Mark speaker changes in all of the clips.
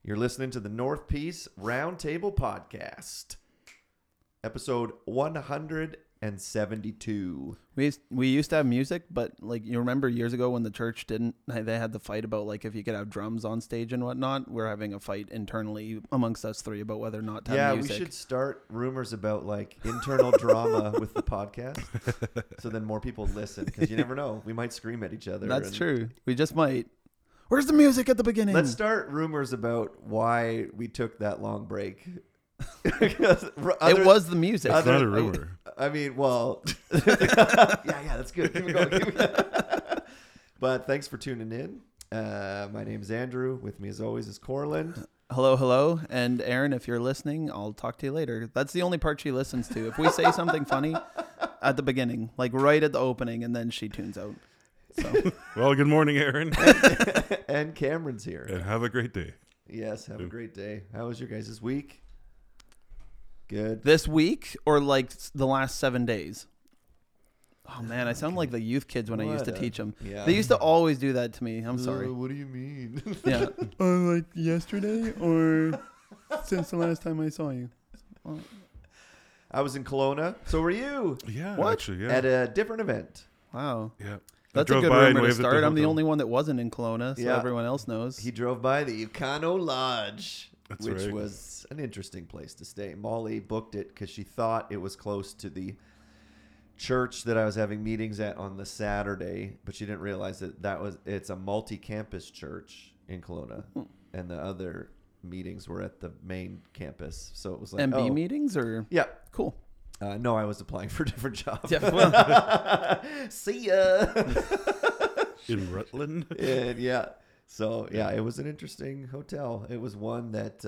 Speaker 1: You're listening to the North Peace Roundtable Podcast, episode 172.
Speaker 2: We used to have music, but like you remember years ago when the church didn't, they had the fight about like if you could have drums on stage and whatnot. We're having a fight internally amongst us three about whether or not to have music.
Speaker 1: We should start rumors about like internal drama with the podcast, so then more people listen because you never know, we might scream at each other.
Speaker 2: That's true. We just might. Where's the music at the beginning?
Speaker 1: Let's start rumors about why we took that long break. It
Speaker 2: was the music.
Speaker 3: It's not a rumor.
Speaker 1: I mean, well, yeah, that's good. Keep it going. But thanks for tuning in. My name is Andrew. With me, as always, is Corland.
Speaker 2: Hello. And Aaron, if you're listening, I'll talk to you later. That's the only part she listens to. If we say something funny at the beginning, like right at the opening, and then she tunes out. So.
Speaker 3: Well, good morning, Aaron.
Speaker 1: And Cameron's here.
Speaker 3: And have a great day.
Speaker 1: Yes, have a great day. How was your guys' week? Good.
Speaker 2: This week or like the last 7 days? Oh, man, I sound like the youth kids when I used to teach them.
Speaker 1: Yeah.
Speaker 2: They used to always do that to me. I'm sorry.
Speaker 1: What do you mean?
Speaker 2: Yeah. Like yesterday or since the last time I saw you?
Speaker 1: I was in Kelowna. So were you.
Speaker 3: Yeah,
Speaker 2: What?
Speaker 3: actually, yeah.
Speaker 1: At a different event.
Speaker 2: Wow.
Speaker 3: Yeah.
Speaker 2: That's a good rumor to start. I'm the only one that wasn't in Kelowna, so everyone else knows.
Speaker 1: He drove by the Econo Lodge,
Speaker 3: That's
Speaker 1: which
Speaker 3: right.
Speaker 1: was an interesting place to stay. Molly booked it because she thought it was close to the church that I was having meetings at on the Saturday, but she didn't realize that it's a multi-campus church in Kelowna, and the other meetings were at the main campus. So it was like
Speaker 2: MB meetings or?
Speaker 1: Yeah.
Speaker 2: Cool.
Speaker 1: No, I was applying for a different job.
Speaker 2: Yeah, well.
Speaker 1: See ya.
Speaker 3: In Rutland?
Speaker 1: And yeah. So, yeah, it was an interesting hotel. It was one that,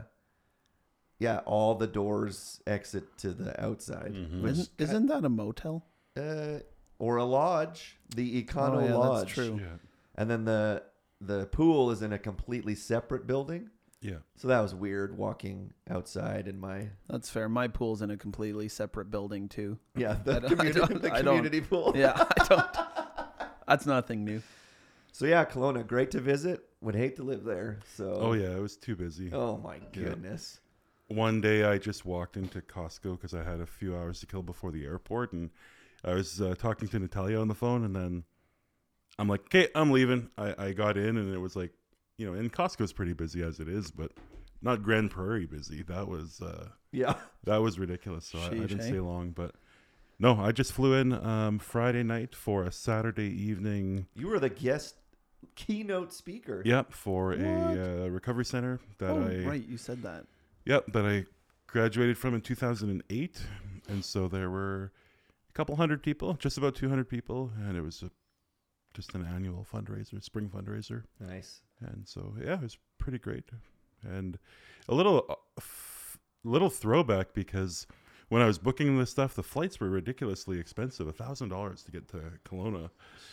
Speaker 1: all the doors exit to the outside.
Speaker 3: Mm-hmm.
Speaker 2: Isn't that a motel?
Speaker 1: Or a lodge. The Econo Lodge.
Speaker 2: That's true.
Speaker 3: Yeah.
Speaker 1: And then the pool is in a completely separate building.
Speaker 3: Yeah.
Speaker 1: So that was weird walking outside in my...
Speaker 2: That's fair. My pool's in a completely separate building, too.
Speaker 1: Yeah, the
Speaker 2: I
Speaker 1: community pool.
Speaker 2: Yeah, I don't. That's nothing new.
Speaker 1: So, yeah, Kelowna, great to visit. Would hate to live there. So.
Speaker 3: Oh, yeah, it was too busy.
Speaker 1: Oh, my goodness.
Speaker 3: One day I just walked into Costco because I had a few hours to kill before the airport, and I was talking to Natalia on the phone, and then I'm like, okay, I'm leaving. I got in, and it was like, you know, and Costco's pretty busy as it is, but not Grand Prairie busy. That was that was ridiculous. So I didn't stay long, but no, I just flew in Friday night for a Saturday evening.
Speaker 1: You were the guest keynote speaker.
Speaker 3: Yep, for a recovery center that
Speaker 2: right, you said that.
Speaker 3: Yep, that I graduated from in 2008, and so there were a couple hundred people, just about 200 people, and it was just an annual fundraiser, spring fundraiser.
Speaker 1: Nice.
Speaker 3: And so, yeah, it was pretty great. And a little throwback because when I was booking this stuff, the flights were ridiculously expensive, $1,000 to get to Kelowna.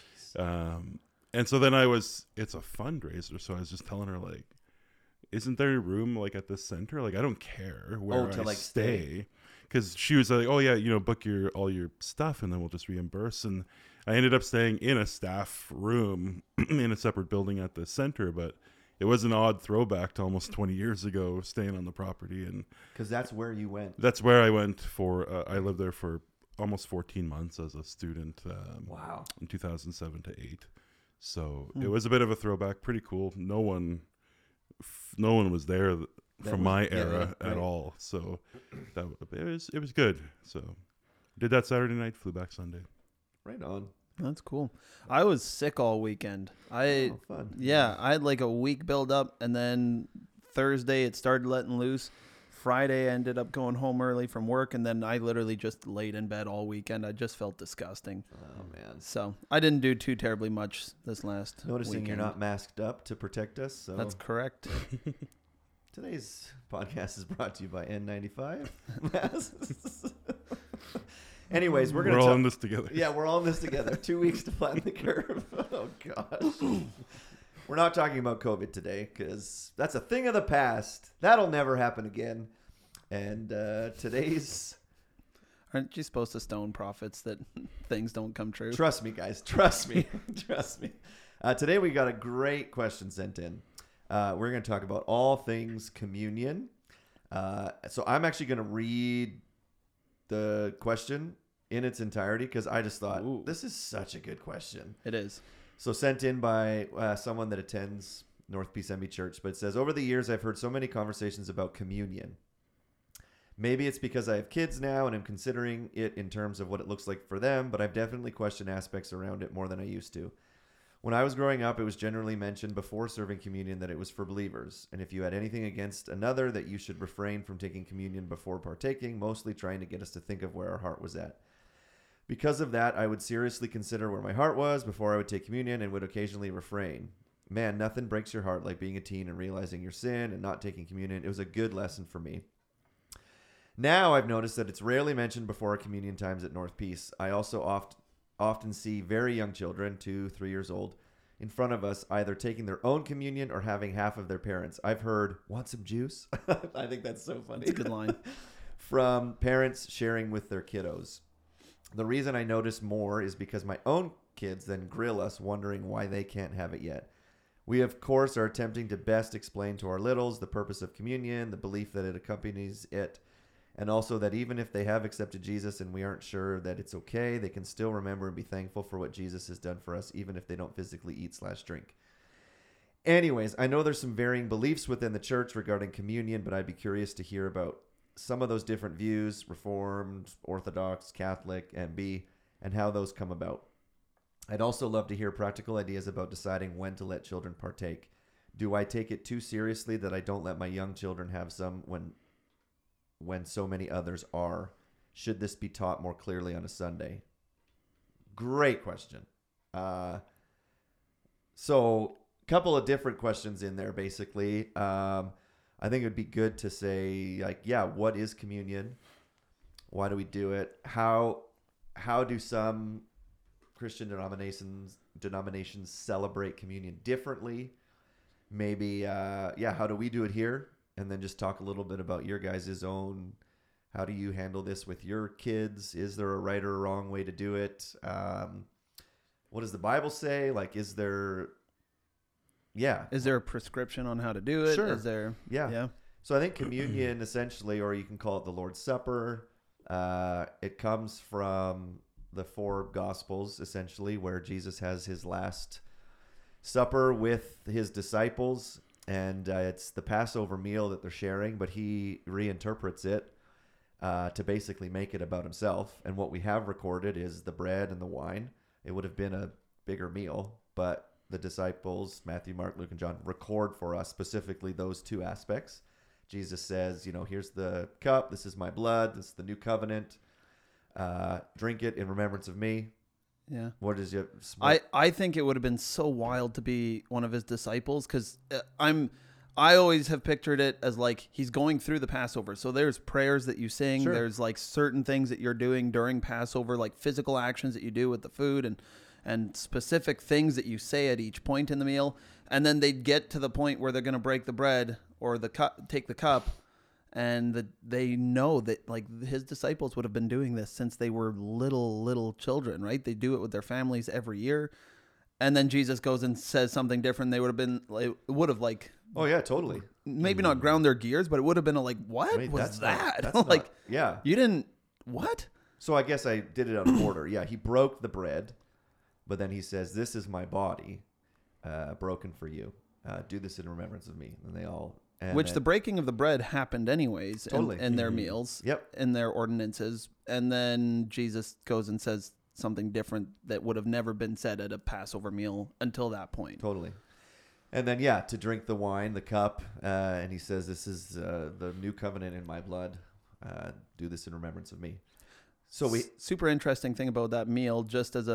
Speaker 3: And so then it's a fundraiser. So I was just telling her, like, isn't there room, like, at this center? Like, I don't care where I stay. Because she was like, oh, yeah, you know, book all your stuff and then we'll just reimburse. And I ended up staying in a staff room in a separate building at the center, but it was an odd throwback to almost 20 years ago staying on the property. And
Speaker 1: because that's where you went.
Speaker 3: That's where I went for, I lived there for almost 14 months as a student.
Speaker 1: Wow.
Speaker 3: In 2007 to 8. So it was a bit of a throwback, pretty cool. No one was there from my era at all. So it was good. So did that Saturday night, flew back Sunday.
Speaker 1: Right on.
Speaker 2: That's cool. I was sick all weekend.
Speaker 1: Fun.
Speaker 2: Yeah, I had like a week build up, and then Thursday it started letting loose. Friday I ended up going home early from work, and then I literally just laid in bed all weekend. I just felt disgusting.
Speaker 1: Oh, man.
Speaker 2: So I didn't do too terribly much this last
Speaker 1: Noticing
Speaker 2: weekend.
Speaker 1: you're not masked up to protect us. So
Speaker 2: That's correct.
Speaker 1: Today's podcast is brought to you by N95 masks. Anyways, we're
Speaker 3: all in this together.
Speaker 1: Yeah, we're all in this together. 2 weeks to flatten the curve. Oh, gosh. We're not talking about COVID today because that's a thing of the past. That'll never happen again. And today's...
Speaker 2: Aren't you supposed to stone prophets that things don't come true?
Speaker 1: Trust me, guys. Trust me. Trust me. Today we got a great question sent in. We're going to talk about all things communion. So I'm actually going to read the question in its entirety because I just thought,
Speaker 2: Ooh.
Speaker 1: this is such a good question.
Speaker 2: It is.
Speaker 1: So sent in by someone that attends North Peace MB Church, but it says, over the years, I've heard so many conversations about communion. Maybe it's because I have kids now and I'm considering it in terms of what it looks like for them, but I've definitely questioned aspects around it more than I used to. When I was growing up, it was generally mentioned before serving communion that it was for believers. And if you had anything against another, that you should refrain from taking communion before partaking, mostly trying to get us to think of where our heart was at. Because of that, I would seriously consider where my heart was before I would take communion and would occasionally refrain. Man, nothing breaks your heart like being a teen and realizing your sin and not taking communion. It was a good lesson for me. Now I've noticed that it's rarely mentioned before our communion times at North Peace. I also often see very young children, 2-3 years old, in front of us either taking their own communion or having half of their parents. I've heard, want some juice? I think that's so funny.
Speaker 2: It's a good line.
Speaker 1: From parents sharing with their kiddos. The reason I notice more is because my own kids then grill us wondering why they can't have it yet. We, of course, are attempting to best explain to our littles the purpose of communion, the belief that it accompanies it, and also that even if they have accepted Jesus and we aren't sure that it's okay, they can still remember and be thankful for what Jesus has done for us, even if they don't physically eat/drink. Anyways, I know there's some varying beliefs within the church regarding communion, but I'd be curious to hear about some of those different views, Reformed, Orthodox, Catholic, MB, and how those come about. I'd also love to hear practical ideas about deciding when to let children partake. Do I take it too seriously that I don't let my young children have some when so many others are? Should this be taught more clearly on a Sunday? Great question. So a couple of different questions in there, basically. I think it would be good to say, like, yeah, what is communion? Why do we do it? How do some Christian denominations celebrate communion differently? Maybe, how do we do it here? And then just talk a little bit about your guys' own, how do you handle this with your kids? Is there a right or a wrong way to do it? What does the Bible say? Like, is there a
Speaker 2: prescription on how to do it?
Speaker 1: Sure.
Speaker 2: Is there? Yeah.
Speaker 1: So I think communion essentially, or you can call it the Lord's Supper, it comes from the 4 Gospels, essentially, where Jesus has his last supper with his disciples. And it's the Passover meal that they're sharing, but he reinterprets it to basically make it about himself. And what we have recorded is the bread and the wine. It would have been a bigger meal, but the disciples, Matthew, Mark, Luke, and John, record for us specifically those 2 aspects. Jesus says, here's the cup. This is my blood. This is the new covenant. Drink it in remembrance of me.
Speaker 2: Yeah.
Speaker 1: What is your?
Speaker 2: I think it would have been so wild to be one of his disciples because I always have pictured it as like he's going through the Passover. So there's prayers that you sing.
Speaker 1: Sure.
Speaker 2: There's like certain things that you're doing during Passover, like physical actions that you do with the food and specific things that you say at each point in the meal. And then they get to the point where they're going to break the bread or take the cup. And they know that like his disciples would have been doing this since they were little children, right? They do it with their families every year. And then Jesus goes and says something different. They would have like,
Speaker 1: oh yeah, totally.
Speaker 2: Maybe not ground their gears, but it would have been like, what was that?
Speaker 1: That's
Speaker 2: like,
Speaker 1: not, yeah.
Speaker 2: You didn't, what?
Speaker 1: So I guess I did it out of order. Yeah, he broke the bread, but then he says, this is my body broken for you. Do this in remembrance of me. And they all...
Speaker 2: the breaking of the bread happened anyways in their meals, in their ordinances. And then Jesus goes and says something different that would have never been said at a Passover meal until that point.
Speaker 1: Totally. And then, to drink the wine, the cup, and he says, this is the new covenant in my blood. Do this in remembrance of me. So
Speaker 2: super interesting thing about that meal, just as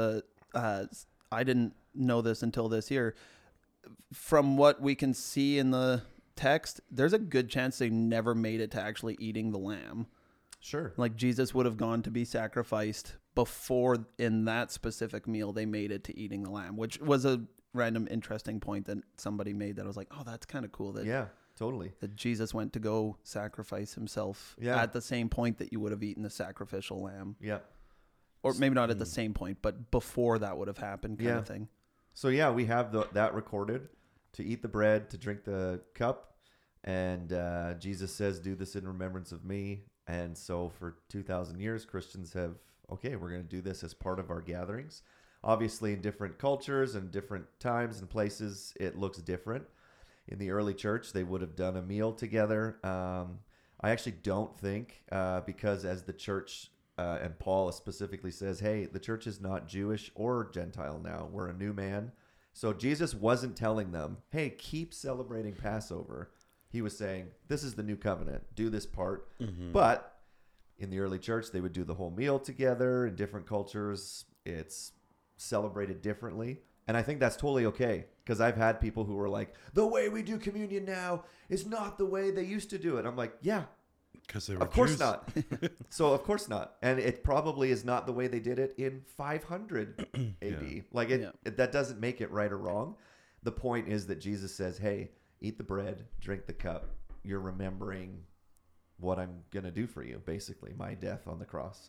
Speaker 2: I didn't know this until this year. From what we can see in the text, there's a good chance they never made it to actually eating the lamb.
Speaker 1: Sure.
Speaker 2: Like Jesus would have gone to be sacrificed before in that specific meal they made it to eating the lamb, which was a random interesting point that somebody made that I was like, oh, that's kind of cool that
Speaker 1: totally
Speaker 2: that Jesus went to go sacrifice himself at the same point that you would have eaten the sacrificial lamb.
Speaker 1: Yeah.
Speaker 2: Or maybe not at the same point, but before that would have happened kind of thing.
Speaker 1: So we have that recorded. to eat the bread, to drink the cup. And Jesus says, do this in remembrance of me. And so for 2,000 years, Christians have, okay, we're going to do this as part of our gatherings. Obviously, in different cultures and different times and places, it looks different. In the early church, they would have done a meal together. I actually don't think, because as the church, and Paul specifically says, hey, the church is not Jewish or Gentile now. We're a new man. So Jesus wasn't telling them, hey, keep celebrating Passover. He was saying, this is the new covenant. Do this part.
Speaker 3: Mm-hmm.
Speaker 1: But in the early church, they would do the whole meal together. In different cultures, it's celebrated differently. And I think that's totally okay, because I've had people who were like, the way we do communion now is not the way they used to do it. I'm like, yeah,
Speaker 3: Because they were
Speaker 1: of course
Speaker 3: Jews.
Speaker 1: not. So of course not. And it probably is not the way they did it in 500 AD.
Speaker 3: Yeah.
Speaker 1: Like that doesn't make it right or wrong. The point is that Jesus says, hey, eat the bread, drink the cup. You're remembering what I'm going to do for you, basically, my death on the cross.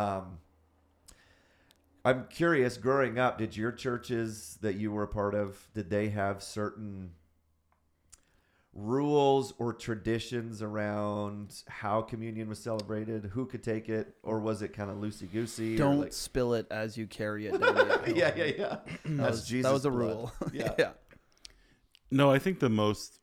Speaker 1: I'm curious, growing up, did your churches that you were a part of, did they have certain rules or traditions around how communion was celebrated? Who could take it? Or was it kind of loosey-goosey?
Speaker 2: Don't spill it as you carry it down the aisle.
Speaker 1: Yeah.
Speaker 2: That was a rule.
Speaker 1: Yeah.
Speaker 3: No, I think the most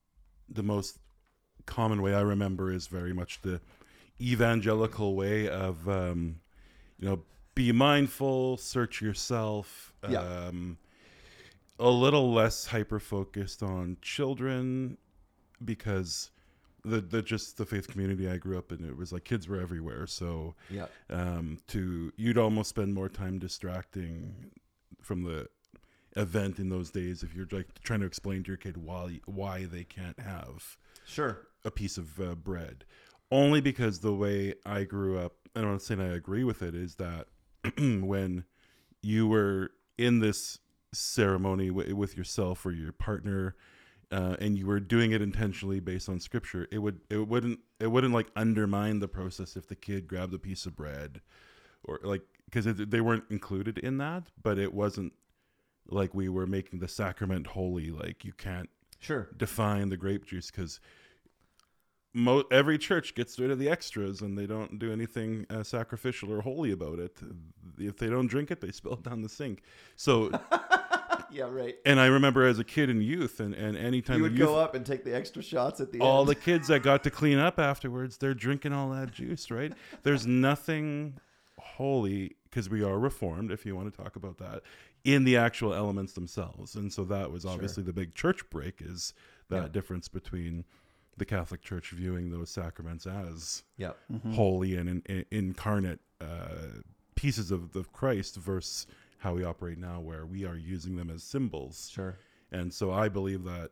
Speaker 3: common way I remember is very much the evangelical way of, be mindful, search yourself.
Speaker 1: Yeah.
Speaker 3: A little less hyper focused on children, because the faith community I grew up in, it was like kids were everywhere. So
Speaker 1: Yeah.
Speaker 3: you'd almost spend more time distracting from the event in those days if you're like trying to explain to your kid why they can't have
Speaker 1: Sure.
Speaker 3: a piece of bread. Only because the way I grew up, and I'm not saying I agree with it, is that when you were in this ceremony with yourself or your partner, and you were doing it intentionally based on scripture, it wouldn't like undermine the process if the kid grabbed a piece of bread, or like, because they weren't included in that, but it wasn't like we were making the sacrament holy. Like, you can't
Speaker 1: Sure.
Speaker 3: define the grape juice, because every church gets rid of the extras and they don't do anything sacrificial or holy about it. If they don't drink it, they spill it down the sink. So
Speaker 1: Yeah, right.
Speaker 3: and I remember as a kid in youth, and anytime
Speaker 1: You would
Speaker 3: the youth,
Speaker 1: go up and take the extra shots at the
Speaker 3: all
Speaker 1: end.
Speaker 3: the kids that got to clean up afterwards, they're drinking all that juice, right? There's nothing holy, because we are reformed, if you want to talk about that, in the actual elements themselves. And so that was obviously the big church break, is that difference between the Catholic Church viewing those sacraments as
Speaker 1: Yeah.
Speaker 3: holy and incarnate pieces of Christ, versus how we operate now, where we are using them as symbols.
Speaker 1: Sure.
Speaker 3: And so I believe that,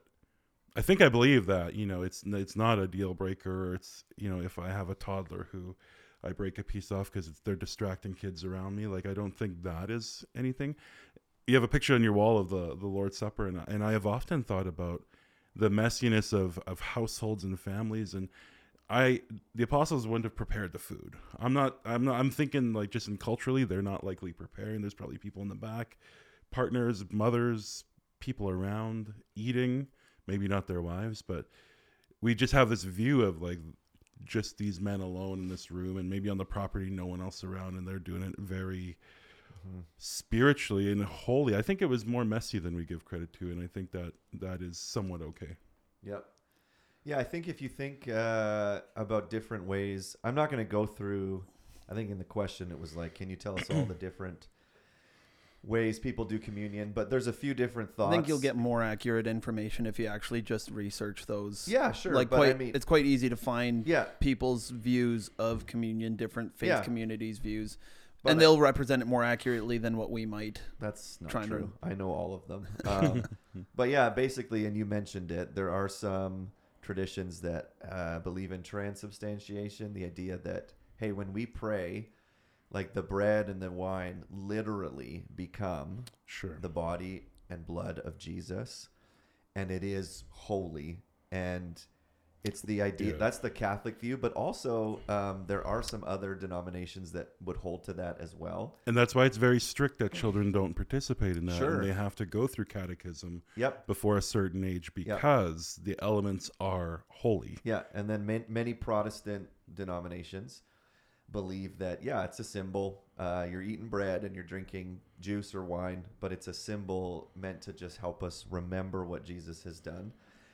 Speaker 3: it's not a deal breaker. Or it's, if I have a toddler who I break a piece off because they're distracting kids around me, like, I don't think that is anything. You have a picture on your wall of the Lord's Supper, and I have often thought about the messiness of households and families, and the apostles wouldn't have prepared the food. I'm thinking, like, just in culturally, they're not likely preparing. There's probably people in the back, partners, mothers, people around eating, maybe not their wives, but we just have this view of, like, just these men alone in this room, and maybe on the property, no one else around, and they're doing it very spiritually and holy. I think it was more messy than we give credit to, and I think that is somewhat okay.
Speaker 1: Yep. Yeah, I think if you think about different ways, I'm not going to go through, I think in the question it was like, can you tell us all the different ways people do communion? But there's a few different thoughts.
Speaker 2: I think you'll get more accurate information if you actually just research those.
Speaker 1: Yeah, sure.
Speaker 2: Like,
Speaker 1: but I mean,
Speaker 2: it's quite easy to find
Speaker 1: Yeah.
Speaker 2: people's views of communion, different faith
Speaker 1: Yeah.
Speaker 2: communities' views.
Speaker 1: But
Speaker 2: And they'll represent it more accurately than what we might.
Speaker 1: That's not
Speaker 2: Trying to-
Speaker 1: true. I know all of them. But yeah, basically, and you mentioned it, there are some traditions that believe in transubstantiation, the idea that, hey, when we pray, like, the bread and the wine literally become
Speaker 3: Sure.
Speaker 1: the body and blood of Jesus, and it is holy, and It's the idea.
Speaker 3: Yeah.
Speaker 1: That's the Catholic view, but also there are some other denominations that would hold to that as well.
Speaker 3: And that's why it's very strict that children don't participate in that.
Speaker 1: Sure.
Speaker 3: And they have to go through catechism
Speaker 1: Yep.
Speaker 3: before a certain age because the elements are holy.
Speaker 1: Yeah, and then many Protestant denominations believe that, yeah, it's a symbol. You're eating bread and you're drinking juice or wine, but it's a symbol meant to just help us remember what Jesus has done.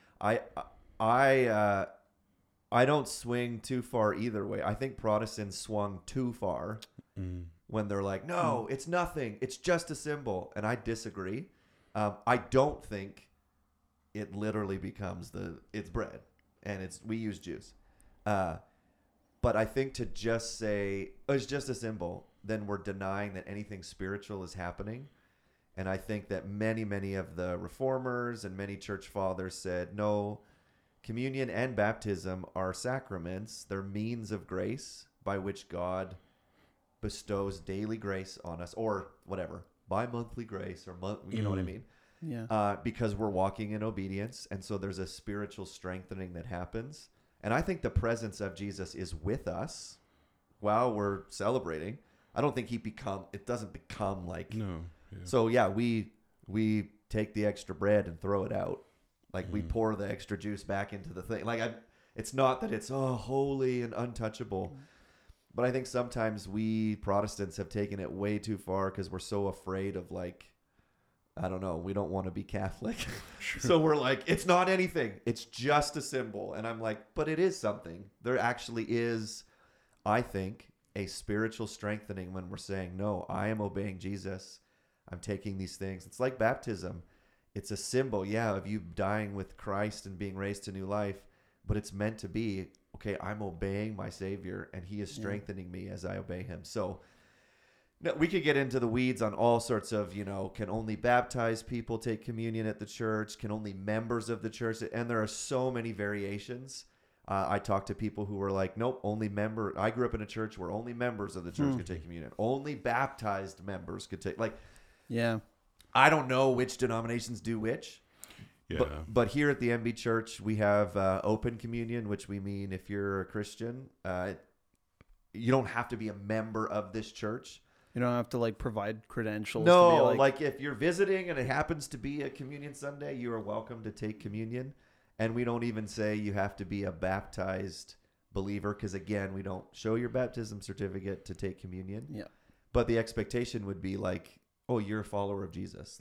Speaker 1: I don't swing too far either way. I think Protestants swung too far when they're like, no, it's nothing. It's just a symbol. And I disagree. I don't think it literally becomes it's bread and we use juice. But I think to just say, oh, it's just a symbol, then we're denying that anything spiritual is happening. And I think that many of the reformers and many church fathers said, no, communion and baptism are sacraments. They're means of grace by which God bestows daily grace on us, or whatever, bi-monthly grace, or you know what I mean?
Speaker 2: Yeah.
Speaker 1: Because we're walking in obedience. And so there's a spiritual strengthening that happens. And I think the presence of Jesus is with us while we're celebrating. I don't think it doesn't become like,
Speaker 3: No. Yeah.
Speaker 1: so yeah, we take the extra bread and throw it out. Like we pour the extra juice back into the thing. Like it's not that it's holy and untouchable, but I think sometimes we Protestants have taken it way too far because we're so afraid of like, I don't know, we don't want to be Catholic.
Speaker 3: Sure.
Speaker 1: So we're like, it's not anything. It's just a symbol. And I'm like, but it is something. There actually is, I think, a spiritual strengthening when we're saying, no, I am obeying Jesus. I'm taking these things. It's like baptism. It's a symbol, yeah, of you dying with Christ and being raised to new life. But it's meant to be, okay, I'm obeying my Savior and he is strengthening me as I obey him. So no, we could get into the weeds on all sorts of, can only baptized people take communion at the church? Can only members of the church? And there are so many variations. I talked to people who were like, nope, I grew up in a church where only members of the church could take communion. Only baptized members could take,
Speaker 2: Yeah.
Speaker 1: I don't know which denominations do which.
Speaker 3: Yeah.
Speaker 1: But here at the MB Church, we have open communion, which we mean if you're a Christian, you don't have to be a member of this church.
Speaker 2: You don't have to provide credentials.
Speaker 1: No,
Speaker 2: to be
Speaker 1: like if you're visiting and it happens to be a communion Sunday, you are welcome to take communion. And we don't even say you have to be a baptized believer because, again, we don't show your baptism certificate to take communion.
Speaker 2: Yeah.
Speaker 1: But the expectation would be like, oh, you're a follower of Jesus.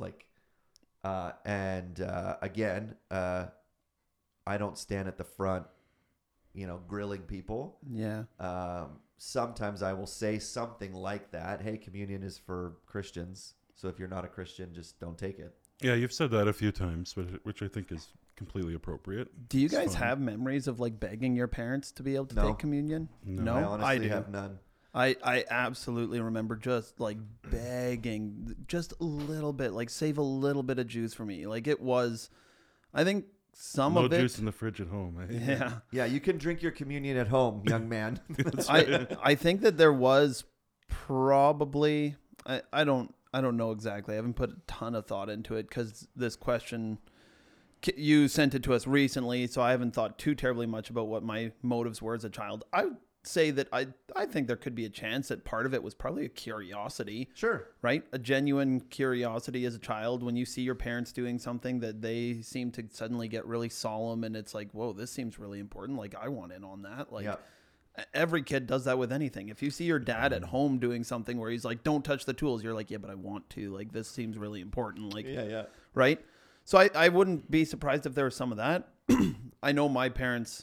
Speaker 1: Again, I don't stand at the front, grilling people.
Speaker 2: Yeah.
Speaker 1: Sometimes I will say something like that. Hey, communion is for Christians. So if you're not a Christian, just don't take it.
Speaker 3: Yeah, you've said that a few times, which I think is completely appropriate.
Speaker 2: Do you
Speaker 3: It's
Speaker 2: guys
Speaker 3: fine.
Speaker 2: have memories of begging your parents to be able to
Speaker 1: No.
Speaker 2: take communion?
Speaker 3: No.
Speaker 1: I honestly
Speaker 2: do.
Speaker 1: have none.
Speaker 2: I absolutely remember just begging just a little bit, save a little bit of juice for me. It was, I think some
Speaker 3: No
Speaker 2: of it.
Speaker 3: juice in the fridge at home. Eh?
Speaker 2: Yeah.
Speaker 1: Yeah, you can drink your communion at home, young man.
Speaker 2: I think that there was probably, I don't know exactly. I haven't put a ton of thought into it because this question, you sent it to us recently, so I haven't thought too terribly much about what my motives were as a child. I would say that I think there could be a chance that part of it was probably a curiosity.
Speaker 1: Sure.
Speaker 2: Right? A genuine curiosity as a child when you see your parents doing something that they seem to suddenly get really solemn and it's like, whoa, this seems really important. I want in on that.
Speaker 1: Yeah.
Speaker 2: Every kid does that with anything. If you see your dad at home doing something where he's like, don't touch the tools, you're like, yeah, but I want to. This seems really important.
Speaker 1: Yeah.
Speaker 2: Right? So I wouldn't be surprised if there was some of that. I know my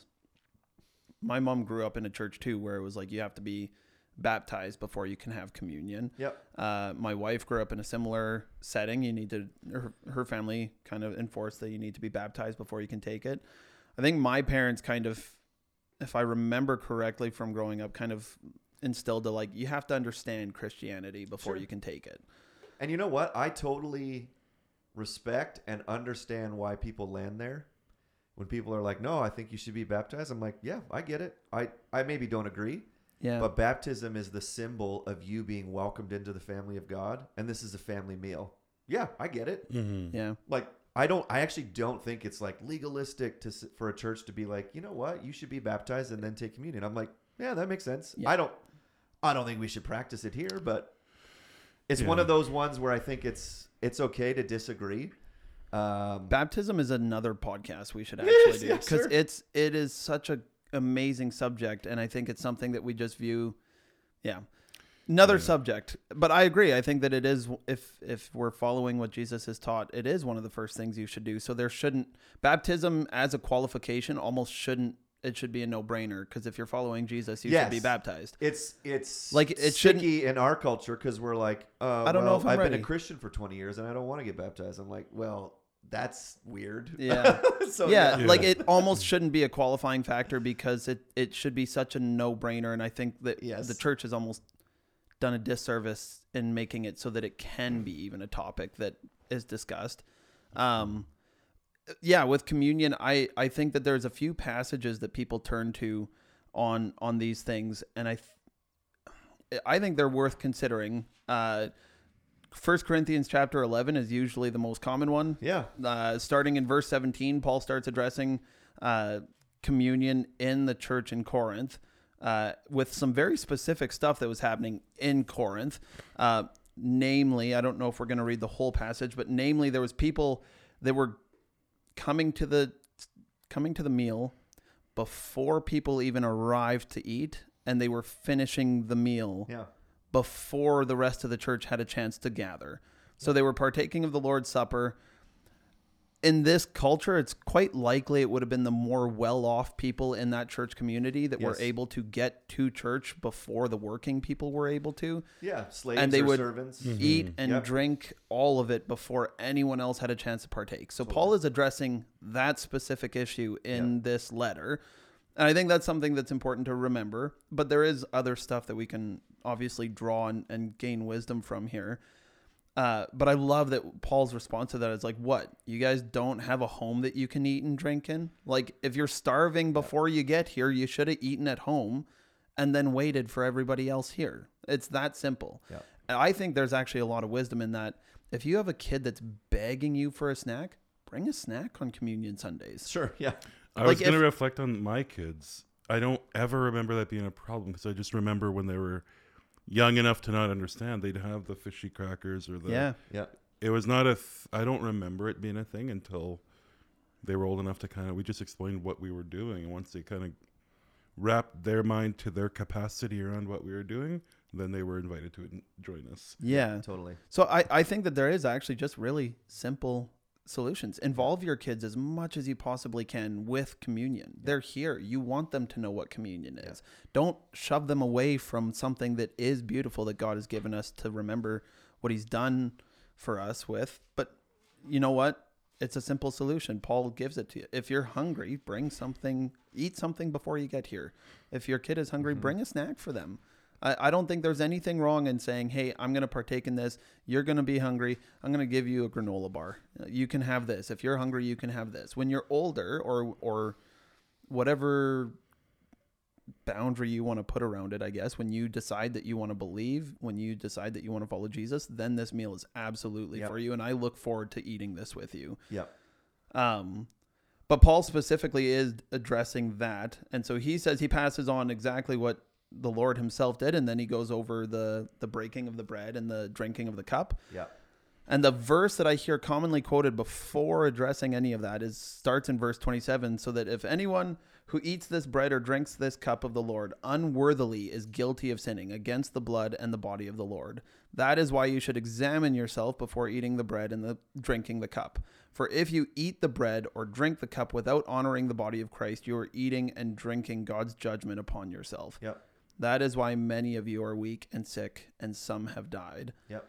Speaker 2: mom grew up in a church too, where it was you have to be baptized before you can have communion.
Speaker 1: Yep.
Speaker 2: My wife grew up in a similar setting. You need to, her family kind of enforced that you need to be baptized before you can take it. I think my parents kind of, if I remember correctly from growing up, kind of instilled you have to understand Christianity before
Speaker 1: Sure.
Speaker 2: you can take it.
Speaker 1: And you know what? I totally respect and understand why people land there. When people are like, no, I think you should be baptized. I'm like, yeah, I get it. I maybe don't agree.
Speaker 2: Yeah.
Speaker 1: But baptism is the symbol of you being welcomed into the family of God. And this is a family meal. Yeah, I get it.
Speaker 3: Mm-hmm.
Speaker 2: Yeah.
Speaker 1: I actually don't think it's like legalistic for a church to be like, you know what, you should be baptized and then take communion. I'm like, yeah, that makes sense.
Speaker 2: Yeah.
Speaker 1: I don't think we should practice it here, but it's
Speaker 3: Yeah.
Speaker 1: one of those ones where I think it's okay to disagree.
Speaker 2: Baptism is another podcast we should
Speaker 1: It
Speaker 2: actually
Speaker 1: is,
Speaker 2: do,
Speaker 1: yeah,
Speaker 2: because
Speaker 1: sure.
Speaker 2: it is such a amazing subject, and I think it's something that we just view. Yeah. Another subject, but I agree. I think that it is, if we're following what Jesus has taught, it is one of the first things you should do. So there shouldn't, baptism as a qualification almost shouldn't, it should be a no-brainer, because if you're following Jesus, you should be
Speaker 1: Yes.
Speaker 2: baptized.
Speaker 1: It's
Speaker 2: Like, it shouldn't-
Speaker 1: sticky in our culture because we're like,
Speaker 2: I don't know if I'm
Speaker 1: I've been
Speaker 2: ready.
Speaker 1: a Christian for 20 years and I don't want to get baptized. I'm like, well, that's weird.
Speaker 2: Yeah.
Speaker 1: So
Speaker 2: Yeah,
Speaker 3: Yeah.
Speaker 2: like it almost shouldn't be a qualifying factor, because it should be such a no-brainer, and I think that
Speaker 1: Yes.
Speaker 2: the church has almost done a disservice in making it so that it can be even a topic that is discussed. Yeah, with communion, I think that there's a few passages that people turn to on these things, and I think they're worth considering. 1 Corinthians chapter 11 is usually the most common one.
Speaker 1: Yeah.
Speaker 2: Starting in verse 17, Paul starts addressing communion in the church in Corinth with some very specific stuff that was happening in Corinth. Namely, I don't know if we're going to read the whole passage, but namely, there was people that were coming to the meal before people even arrived to eat, and they were finishing the meal
Speaker 1: Yeah.
Speaker 2: before the rest of the church had a chance to gather. So they were partaking of the Lord's Supper. In this culture, it's quite likely it would have been the more well-off people in that church community that were
Speaker 1: Yes.
Speaker 2: able to get to church before the working people were able to.
Speaker 1: Yeah. Slaves
Speaker 2: And they
Speaker 1: or
Speaker 2: would
Speaker 1: servants.
Speaker 2: eat and
Speaker 1: Yep.
Speaker 2: drink all of it before anyone else had a chance to partake. So Paul is addressing that specific issue in this letter. And I think that's something that's important to remember. But there is other stuff that we can obviously draw and gain wisdom from here. But I love that Paul's response to that is like, what? You guys don't have a home that you can eat and drink in? Like, if you're starving before you get here, you should have eaten at home and then waited for everybody else here. It's that simple.
Speaker 1: Yeah.
Speaker 2: And I think there's actually a lot of wisdom in that. If you have a kid that's begging you for a snack, bring a snack on Communion Sundays.
Speaker 1: Sure. Yeah.
Speaker 3: I was
Speaker 2: Like,
Speaker 3: going to
Speaker 2: if-
Speaker 3: reflect on my kids. I don't ever remember that being a problem, because I just remember when they were young enough to not understand, they'd have the fishy crackers or the.
Speaker 2: Yeah.
Speaker 1: Yeah.
Speaker 3: It was not I don't remember it being a thing until they were old enough to we just explained what we were doing. And once they kind of wrapped their mind to their capacity around what we were doing, then they were invited to join us.
Speaker 2: Yeah.
Speaker 1: Totally.
Speaker 2: So I think that there is actually just really simple solutions. Involve your kids as much as you possibly can with communion. They're here. You want them to know what communion is. Don't shove them away from something that is beautiful that God has given us to remember what he's done for us with. But you know what? It's a simple solution. Paul gives it to you. If you're hungry, bring something, eat something before you get here. If your kid is hungry, bring a snack for them. I don't think there's anything wrong in saying, hey, I'm going to partake in this. You're going to be hungry. I'm going to give you a granola bar. You can have this. If you're hungry, you can have this. When you're older, or whatever boundary you want to put around it, I guess, when you decide that you want to believe, when you decide that you want to follow Jesus, then this meal is absolutely for you. And I look forward to eating this with you.
Speaker 1: Yeah.
Speaker 2: But Paul specifically is addressing that. And so he says, he passes on exactly what the Lord himself did, and then he goes over the breaking of the bread and the drinking of the cup.
Speaker 1: Yeah.
Speaker 2: And the verse that I hear commonly quoted before addressing any of that starts in verse 27, so that if anyone who eats this bread or drinks this cup of the Lord unworthily is guilty of sinning against the blood and the body of the Lord. That is why you should examine yourself before eating the bread and drinking the cup. For if you eat the bread or drink the cup without honoring the body of Christ, you are eating and drinking God's judgment upon yourself.
Speaker 1: Yep.
Speaker 2: That is why many of you are weak and sick, and some have died.
Speaker 1: Yep.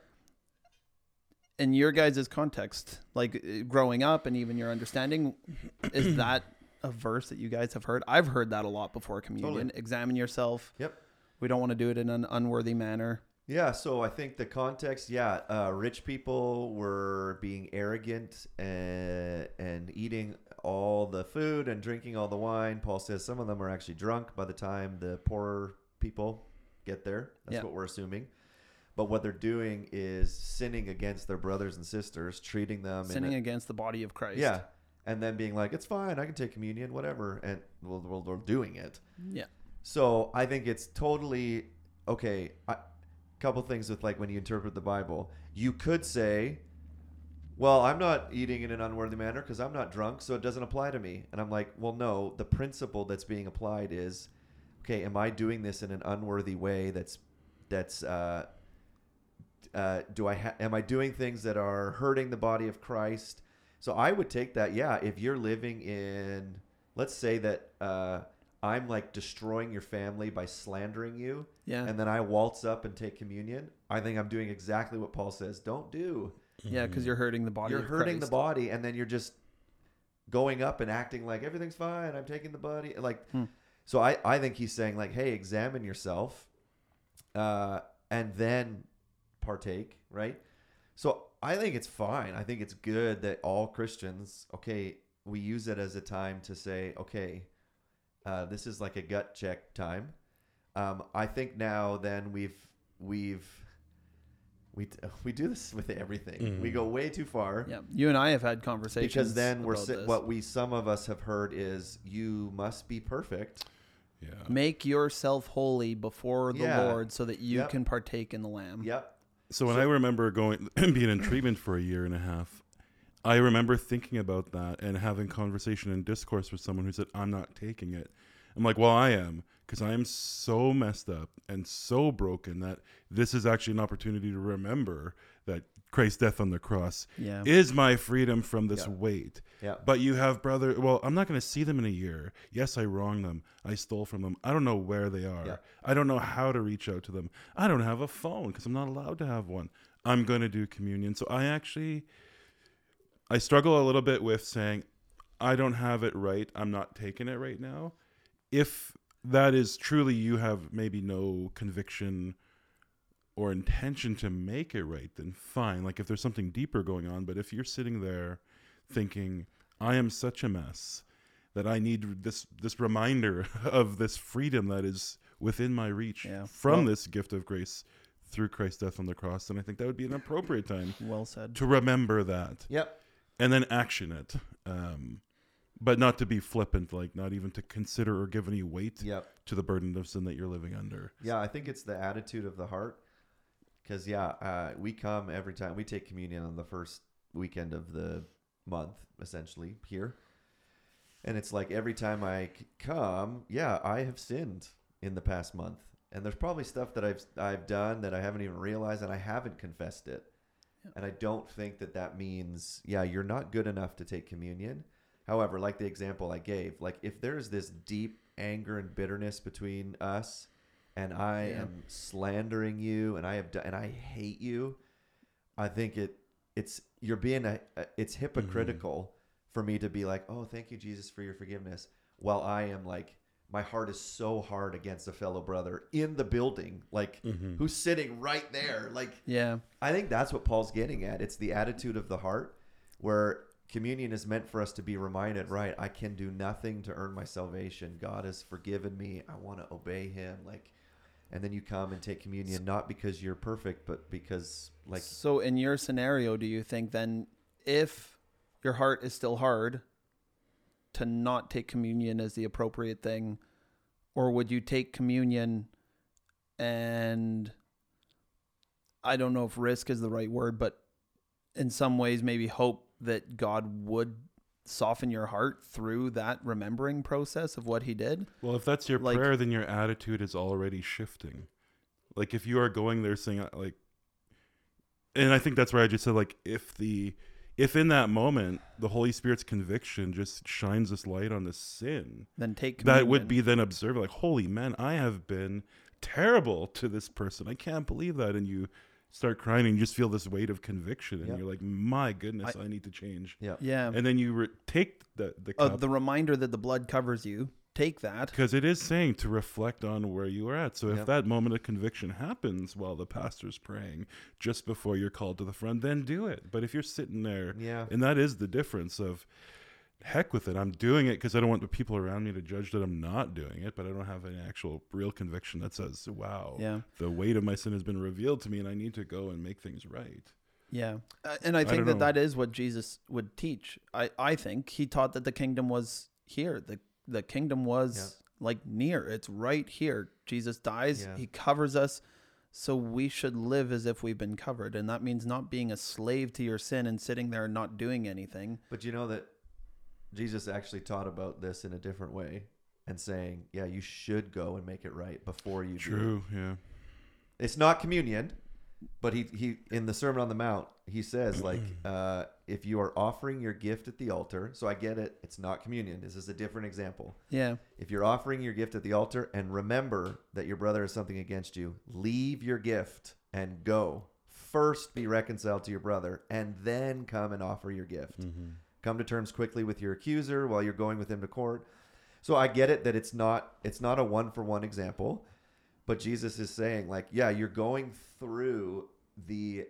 Speaker 2: In your guys' context, like growing up and even your understanding, is that a verse that you guys have heard? I've heard that a lot before communion.
Speaker 1: Totally.
Speaker 2: Examine yourself.
Speaker 1: Yep.
Speaker 2: We don't want to do it in an unworthy manner.
Speaker 1: Yeah, so I think the context, rich people were being arrogant and eating all the food and drinking all the wine. Paul says some of them are actually drunk by the time the poorer people get there. That's what we're assuming. but what they're doing is sinning against their brothers and sisters, treating them
Speaker 2: Sinning against the body of Christ.
Speaker 1: yeah, and then being like, it's fine, I can take communion, whatever, and well they're doing it.
Speaker 2: Yeah.
Speaker 1: So I think it's totally okay. Couple things with like when you interpret the Bible, you could say, well, I'm not eating in an unworthy manner because I'm not drunk, so it doesn't apply to me. And I'm like, well, no, the principle that's being applied is, okay, am I doing this in an unworthy way? Am I doing things that are hurting the body of Christ? So I would take that, yeah, if you're living in, let's say that I'm like destroying your family by slandering you,
Speaker 2: Yeah.
Speaker 1: and then I waltz up and take communion, I think I'm doing exactly what Paul says don't do.
Speaker 2: Yeah, because you're hurting the body
Speaker 1: You're
Speaker 2: of
Speaker 1: hurting
Speaker 2: Christ.
Speaker 1: the body, and then you're just going up and acting like everything's fine, I'm taking the body. Like, so I think he's saying like, hey, examine yourself and then partake, right? So I think it's fine. I think it's good that all Christians, okay, we use it as a time to say, okay, this is like a gut check time. I think now then we do this with everything. We go way too far.
Speaker 2: Yeah, you and I have had conversations
Speaker 1: Because then
Speaker 2: about this.
Speaker 1: what some of us have heard is you must be perfect.
Speaker 3: Yeah.
Speaker 2: Make yourself holy before the
Speaker 1: Yeah.
Speaker 2: Lord so that you
Speaker 1: Yep.
Speaker 2: can partake in the Lamb.
Speaker 1: Yep.
Speaker 3: So when I remember being in treatment for a year and a half, I remember thinking about that and having conversation and discourse with someone who said, I'm not taking it. I'm like, well, I am, because I am so messed up and so broken that this is actually an opportunity to remember that Christ's death on the cross
Speaker 2: Yeah.
Speaker 3: is my freedom from this
Speaker 1: Yeah.
Speaker 3: weight.
Speaker 1: Yeah.
Speaker 3: But you have well, I'm not going to see them in a year. Yes, I wronged them. I stole from them. I don't know where they are.
Speaker 1: Yeah.
Speaker 3: I don't know how to reach out to them. I don't have a phone because I'm not allowed to have one. I'm going to do communion. So I struggle a little bit with saying, I don't have it right. I'm not taking it right now. If that is truly you have maybe no conviction or intention to make it right, then fine. Like if there's something deeper going on, but if you're sitting there thinking, I am such a mess that I need this reminder of this freedom that is within my reach from this gift of grace through Christ's death on the cross, then I think that would be an appropriate time
Speaker 2: Well said.
Speaker 3: to remember that.
Speaker 1: Yep.
Speaker 3: And then action it. But not to be flippant, like not even to consider or give any weight
Speaker 1: Yep.
Speaker 3: to the burden of sin that you're living under.
Speaker 1: Yeah, I think it's the attitude of the heart. Because, we come every time. We take communion on the first weekend of the month, essentially, here. And it's like every time I come, I have sinned in the past month. And there's probably stuff that I've done that I haven't even realized, and I haven't confessed it. Yeah. And I don't think that means, you're not good enough to take communion. However, like the example I gave, like if there's this deep anger and bitterness between us, and I am slandering you, and I hate you, I think it's hypocritical for me to be like, oh, thank you, Jesus, for your forgiveness, while I am like, my heart is so hard against a fellow brother in the building, like who's sitting right there. Like, I think that's what Paul's getting at. It's the attitude of the heart, where communion is meant for us to be reminded, right, I can do nothing to earn my salvation. God has forgiven me. I want to obey him. Like, and then you come and take communion, not because you're perfect, but because like.
Speaker 2: So in your scenario, do you think then if your heart is still hard, to not take communion as the appropriate thing, or would you take communion and I don't know if risk is the right word, but in some ways maybe hope that God would soften your heart through that remembering process of what he did?
Speaker 3: Well, if that's your prayer, then your attitude is already shifting. Like if you are going there saying like, and I think that's where I just said like, if in that moment the Holy Spirit's conviction just shines this light on this sin,
Speaker 2: then take communion.
Speaker 3: That would be then observed like, holy man, I have been terrible to this person. I can't believe that. And you start crying and you just feel this weight of conviction and you're like, my goodness, I need to change.
Speaker 2: Yeah.
Speaker 3: And then you take the cup.
Speaker 2: The reminder that the blood covers you, take that.
Speaker 3: Because it is saying to reflect on where you are at. So if that moment of conviction happens while the pastor's praying just before you're called to the front, then do it. But if you're sitting there, and that is the difference of heck with it. I'm doing it because I don't want the people around me to judge that I'm not doing it, but I don't have any actual real conviction that says, wow,
Speaker 2: Yeah.
Speaker 3: the weight of my sin has been revealed to me and I need to go and make things right.
Speaker 2: Yeah. And I think
Speaker 3: don't know.
Speaker 2: that is what Jesus would teach. I think he taught that the kingdom was here. The kingdom was like near. It's right here. Jesus dies.
Speaker 1: Yeah.
Speaker 2: He covers us. So we should live as if we've been covered. And that means not being a slave to your sin and sitting there and not doing anything.
Speaker 1: But you know that Jesus actually taught about this in a different way and saying, yeah, you should go and make it right before you do it.
Speaker 3: True, yeah.
Speaker 1: It's not communion, but he in the Sermon on the Mount, he says, like, if you are offering your gift at the altar, so I get it, it's not communion. This is a different example.
Speaker 2: Yeah.
Speaker 1: If you're offering your gift at the altar and remember that your brother has something against you, leave your gift and go. First be reconciled to your brother and then come and offer your gift.
Speaker 3: Mm-hmm.
Speaker 1: Come to terms quickly with your accuser while you're going with him to court. So I get it that it's not a one-for-one example, but Jesus is saying, like, yeah, you're going through the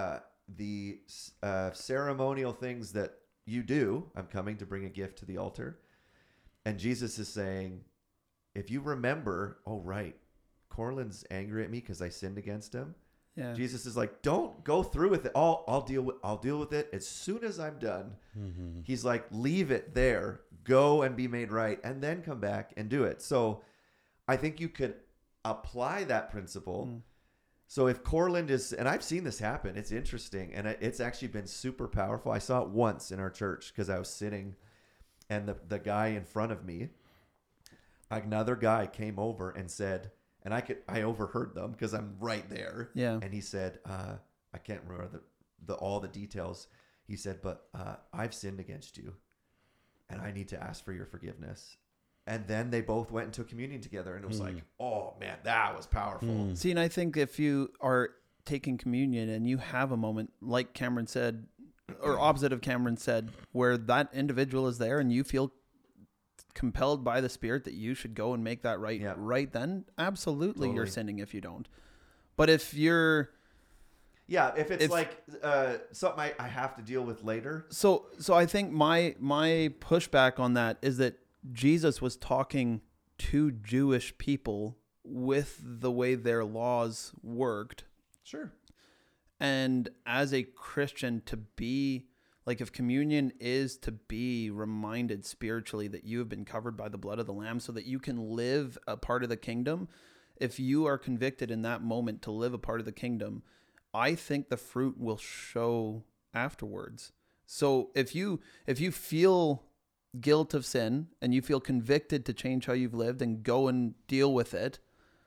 Speaker 1: ceremonial things that you do. I'm coming to bring a gift to the altar. And Jesus is saying, if you remember, oh, right, Corlin's angry at me because I sinned against him.
Speaker 2: Yeah.
Speaker 1: Jesus is like, don't go through with it. I'll deal with it as soon as I'm done.
Speaker 3: Mm-hmm.
Speaker 1: He's like, leave it there, go and be made right, and then come back and do it. So I think you could apply that principle. So if Corland is, and I've seen this happen, it's interesting, and it's actually been super powerful. I saw it once in our church because I was sitting, and the guy in front of me, another guy came over and said, and I overheard them because I'm right there.
Speaker 2: Yeah.
Speaker 1: And he said, I can't remember all the details. He said, but I've sinned against you, and I need to ask for your forgiveness. And then they both went and took communion together, and it was like, oh man, that was powerful.
Speaker 2: See, and I think if you are taking communion and you have a moment, like Cameron said, or opposite of Cameron said, where that individual is there and you feel compelled by the Spirit that you should go and make that right, right then, absolutely you're sinning if you don't. But if you're...
Speaker 1: Yeah, if it's like something I have to deal with later.
Speaker 2: So I think my pushback on that is that Jesus was talking to Jewish people with the way their laws worked.
Speaker 1: Sure.
Speaker 2: And as a Christian, to be like, if communion is to be reminded spiritually that you have been covered by the blood of the Lamb so that you can live a part of the kingdom, if you are convicted in that moment to live a part of the kingdom, I think the fruit will show afterwards. So if you feel guilt of sin and you feel convicted to change how you've lived and go and deal with it,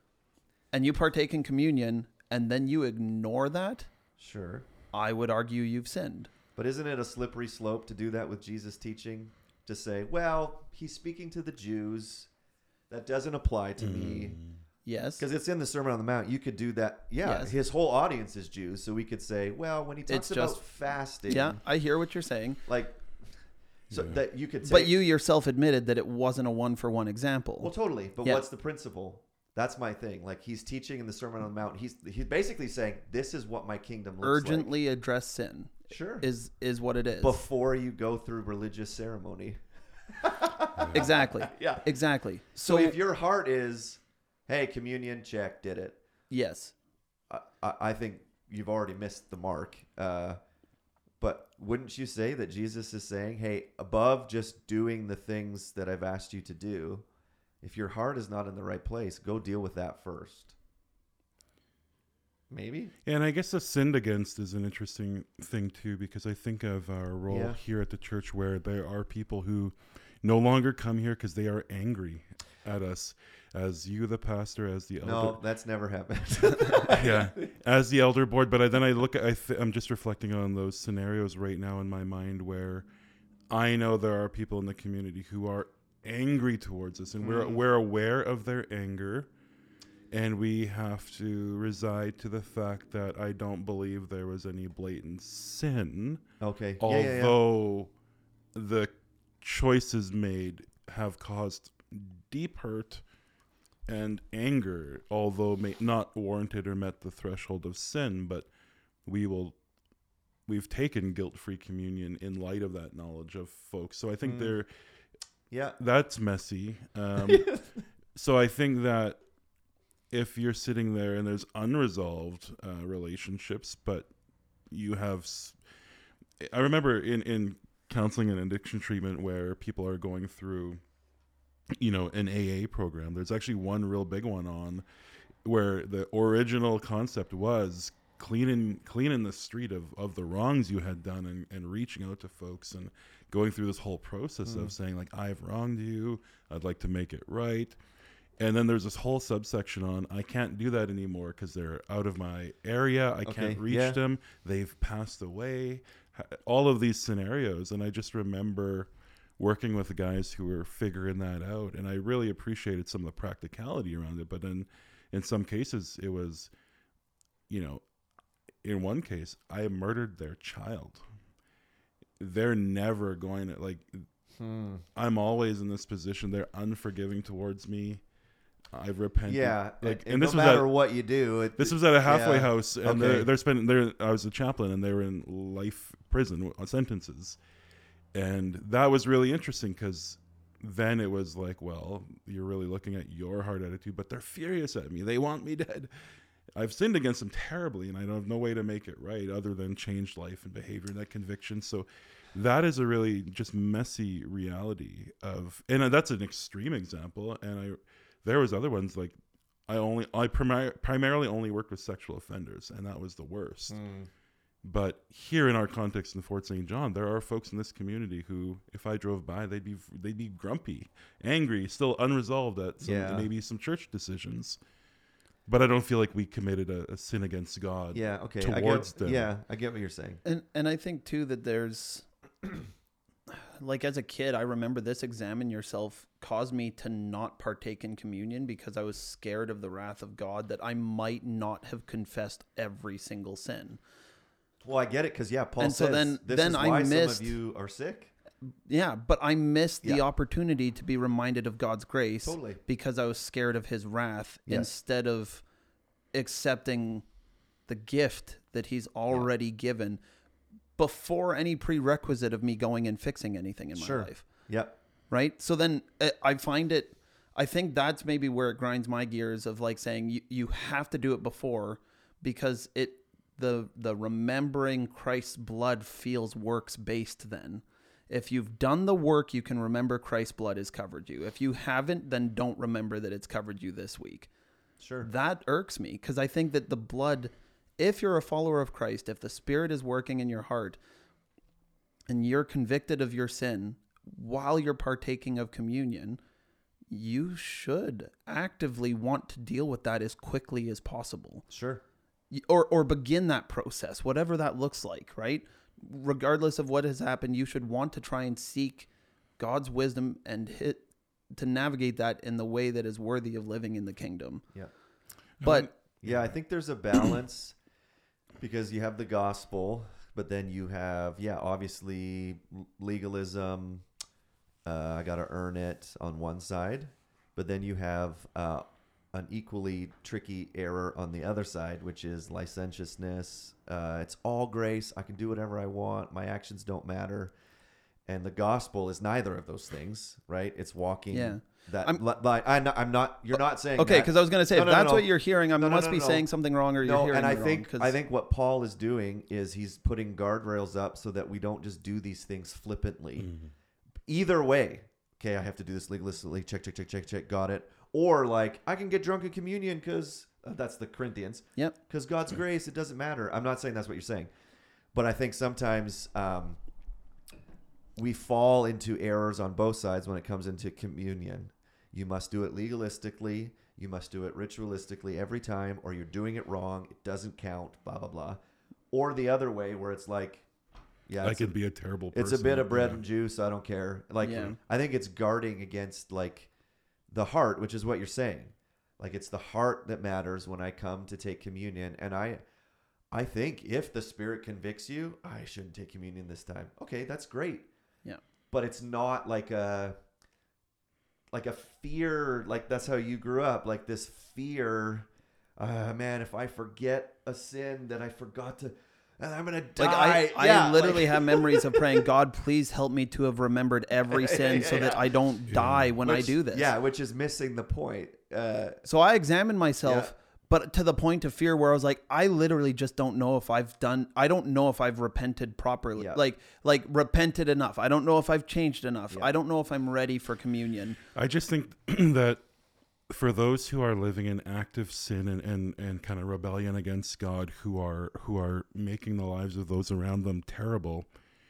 Speaker 2: and you partake in communion and then you ignore that,
Speaker 1: sure,
Speaker 2: I would argue you've sinned.
Speaker 1: But isn't it a slippery slope to do that with Jesus' teaching? To say, well, he's speaking to the Jews. That doesn't apply to me.
Speaker 2: Yes.
Speaker 1: Because it's in the Sermon on the Mount. You could do that. Yeah,
Speaker 2: Yes.
Speaker 1: His whole audience is Jews. So we could say, well, when he talks about fasting.
Speaker 2: Yeah, I hear what you're saying.
Speaker 1: Like, so that you could say.
Speaker 2: But you yourself admitted that it wasn't a one-for-one example.
Speaker 1: Well, totally. But what's the principle? That's my thing. Like, he's teaching in the Sermon on the Mount. He's basically saying, this is what my kingdom looks
Speaker 2: Urgently address sin.
Speaker 1: Sure.
Speaker 2: Is what it is.
Speaker 1: Before you go through religious ceremony.
Speaker 2: Exactly.
Speaker 1: Yeah.
Speaker 2: Exactly.
Speaker 1: So if your heart is, hey, communion, check, did it.
Speaker 2: Yes.
Speaker 1: I think you've already missed the mark. But wouldn't you say that Jesus is saying, hey, above just doing the things that I've asked you to do, if your heart is not in the right place, go deal with that first. Maybe.
Speaker 3: And I guess the sinned against is an interesting thing too, because I think of our role here at the church where there are people who no longer come here because they are angry at us. As you, the pastor, as the elder.
Speaker 1: No, that's never happened.
Speaker 3: Yeah, as the elder board. But then I look at, I'm just reflecting on those scenarios right now in my mind where I know there are people in the community who are angry towards us, and we're aware of their anger. And we have to reside to the fact that I don't believe there was any blatant sin.
Speaker 1: Okay.
Speaker 3: Although the choices made have caused deep hurt and anger, although not warranted or met the threshold of sin, but we will we've taken guilt-free communion in light of that knowledge of folks. So I think
Speaker 1: Yeah.
Speaker 3: that's messy. So I think that if you're sitting there and there's unresolved relationships, but you have, I remember in counseling and addiction treatment where people are going through, an AA program, there's actually one real big one on where the original concept was cleaning the street of the wrongs you had done and reaching out to folks and going through this whole process of saying, like, I've wronged you, I'd like to make it right. And then there's this whole subsection on, I can't do that anymore because they're out of my area. I can't reach them. They've passed away. All of these scenarios. And I just remember working with the guys who were figuring that out. And I really appreciated some of the practicality around it. But then in some cases, it was, in one case, I murdered their child. They're never going to, like, I'm always in this position. They're unforgiving towards me. I've repented.
Speaker 1: Yeah,
Speaker 3: and
Speaker 1: this no matter what you do.
Speaker 3: This was at a halfway house, and
Speaker 1: Okay.
Speaker 3: they're spending. I was a chaplain, and they were in life prison sentences, and that was really interesting because then it was like, well, you're really looking at your hard attitude, but they're furious at me. They want me dead. I've sinned against them terribly, and I have no way to make it right other than change life and behavior and that conviction. So that is a really just messy reality of, and that's an extreme example. And there was other ones, like I primarily only worked with sexual offenders, and that was the worst. But here in our context in Fort St. John, there are folks in this community who, if I drove by, they'd be grumpy, angry, still unresolved at maybe some church decisions. But I don't feel like we committed a sin against God.
Speaker 1: Yeah, okay.
Speaker 3: Towards them.
Speaker 1: Yeah, I get what you're saying.
Speaker 2: And I think too that there's like, as a kid, I remember this examine yourself caused me to not partake in communion because I was scared of the wrath of God, that I might not have confessed every single sin.
Speaker 1: Well, I get it because Paul
Speaker 2: and
Speaker 1: says
Speaker 2: so then
Speaker 1: is
Speaker 2: I
Speaker 1: why
Speaker 2: missed,
Speaker 1: some of you are sick.
Speaker 2: Yeah, but I missed the opportunity to be reminded of God's grace because I was scared of his wrath instead of accepting the gift that he's already given before any prerequisite of me going and fixing anything in my life.
Speaker 1: Yep.
Speaker 2: Right? So then I think that's maybe where it grinds my gears of like saying you have to do it before, because the remembering Christ's blood feels works based then. If you've done the work, you can remember Christ's blood has covered you. If you haven't, then don't remember that it's covered you this week.
Speaker 1: Sure.
Speaker 2: That irks me because I think that the blood, if you're a follower of Christ, if the Spirit is working in your heart and you're convicted of your sin while you're partaking of communion, you should actively want to deal with that as quickly as possible.
Speaker 1: Sure.
Speaker 2: Or begin that process, whatever that looks like, right? Regardless of what has happened, you should want to try and seek God's wisdom and to navigate that in the way that is worthy of living in the kingdom.
Speaker 1: Yeah.
Speaker 2: But
Speaker 1: I think there's a balance because you have the gospel, but then you have, obviously legalism. I got to earn it on one side, but then you have an equally tricky error on the other side, which is licentiousness. It's all grace. I can do whatever I want. My actions don't matter. And the gospel is neither of those things, right? It's walking that line. I'm not. You're not saying
Speaker 2: okay, because I was going to say, if that's what you're hearing, I must be
Speaker 1: no.
Speaker 2: saying something wrong, or you're hearing
Speaker 1: and I
Speaker 2: me
Speaker 1: think
Speaker 2: wrong.
Speaker 1: I think what Paul is doing is he's putting guardrails up so that we don't just do these things flippantly. Mm-hmm. Either way, okay, I have to do this legalistically. Check. Got it. Or like I can get drunk in communion because that's the Corinthians.
Speaker 2: Yep.
Speaker 1: Because God's grace, it doesn't matter. I'm not saying that's what you're saying, but I think sometimes we fall into errors on both sides when it comes into communion. You must do it legalistically. You must do it ritualistically every time, or you're doing it wrong. It doesn't count. Blah blah blah. Or the other way, where it's like,
Speaker 3: I could be a terrible person.
Speaker 1: It's a bit of bread and juice. I don't care. Like I think it's guarding against like the heart, which is what you're saying. Like it's the heart that matters when I come to take communion. And I think if the Spirit convicts you, I shouldn't take communion this time. Okay, that's great.
Speaker 2: Yeah.
Speaker 1: But it's not like a fear, like that's how you grew up, like this fear, man, if I forget a sin that I forgot to, and I'm gonna
Speaker 2: Like
Speaker 1: die.
Speaker 2: I literally have memories of praying, God, please help me to have remembered every sin so that I don't die when I do this.
Speaker 1: Yeah, which is missing the point.
Speaker 2: So I examined myself,
Speaker 1: Yeah.
Speaker 2: but to the point of fear where I was like, I literally just don't know if I don't know if I've repented properly.
Speaker 1: Yeah.
Speaker 2: Like repented enough. I don't know if I've changed enough.
Speaker 1: Yeah.
Speaker 2: I don't know if I'm ready for communion.
Speaker 3: I just think that for those who are living in active sin and kind of rebellion against God, who are making the lives of those around them terrible,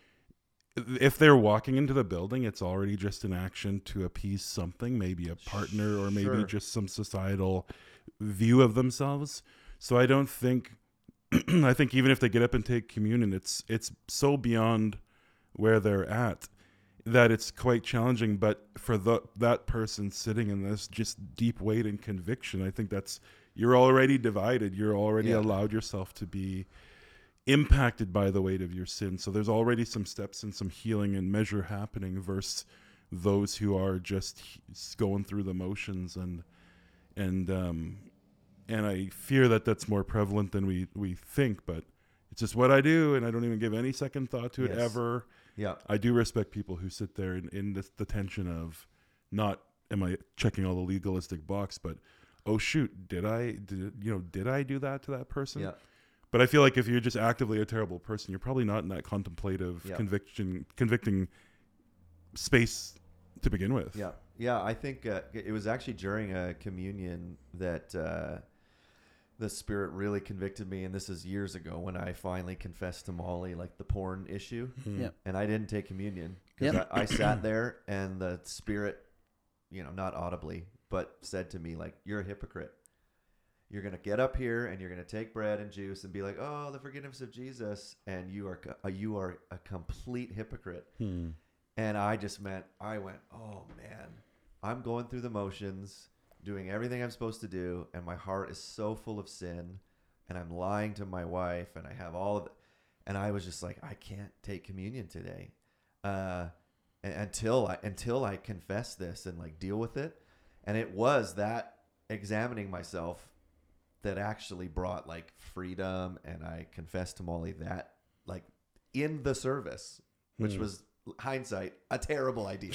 Speaker 3: if they're walking into the building, it's already just an action to appease something, maybe a partner or maybe
Speaker 1: Sure.
Speaker 3: just some societal view of themselves. So I don't think, I think even if they get up and take communion, it's so beyond where they're at that it's quite challenging. But for that person sitting in this just deep weight and conviction, I think you're already divided. You're already
Speaker 1: Yeah.
Speaker 3: allowed yourself to be impacted by the weight of your sin. So there's already some steps and some healing and measure happening versus those who are just going through the motions and I fear that that's more prevalent than we think, but it's just what I do, and I don't even give any second thought to it
Speaker 1: Yes.
Speaker 3: ever.
Speaker 1: Yeah.
Speaker 3: I do respect people who sit there in the tension of not, am I checking all the legalistic box, but, oh shoot, did I do that to that person?
Speaker 1: Yeah.
Speaker 3: But I feel like if you're just actively a terrible person, you're probably not in that contemplative,
Speaker 1: Yeah.
Speaker 3: convicting space to begin with.
Speaker 1: Yeah. Yeah. I think it was actually during a communion that the Spirit really convicted me. And this is years ago when I finally confessed to Molly, like the porn issue.
Speaker 3: Mhm.
Speaker 2: Yeah.
Speaker 1: And I didn't take communion because
Speaker 2: Yep.
Speaker 1: I sat there and the Spirit, not audibly, but said to me, like, you're a hypocrite. You're going to get up here and you're going to take bread and juice and be like, oh, the forgiveness of Jesus. And you are a complete hypocrite.
Speaker 3: Hmm.
Speaker 1: And I went, oh man, I'm going through the motions, doing everything I'm supposed to do. And my heart is so full of sin and I'm lying to my wife and I have all of it. And I was just like, I can't take communion today. Until I confess this and like deal with it. And it was that examining myself that actually brought like freedom. And I confessed to Molly that like in the service, which was hindsight, a terrible idea.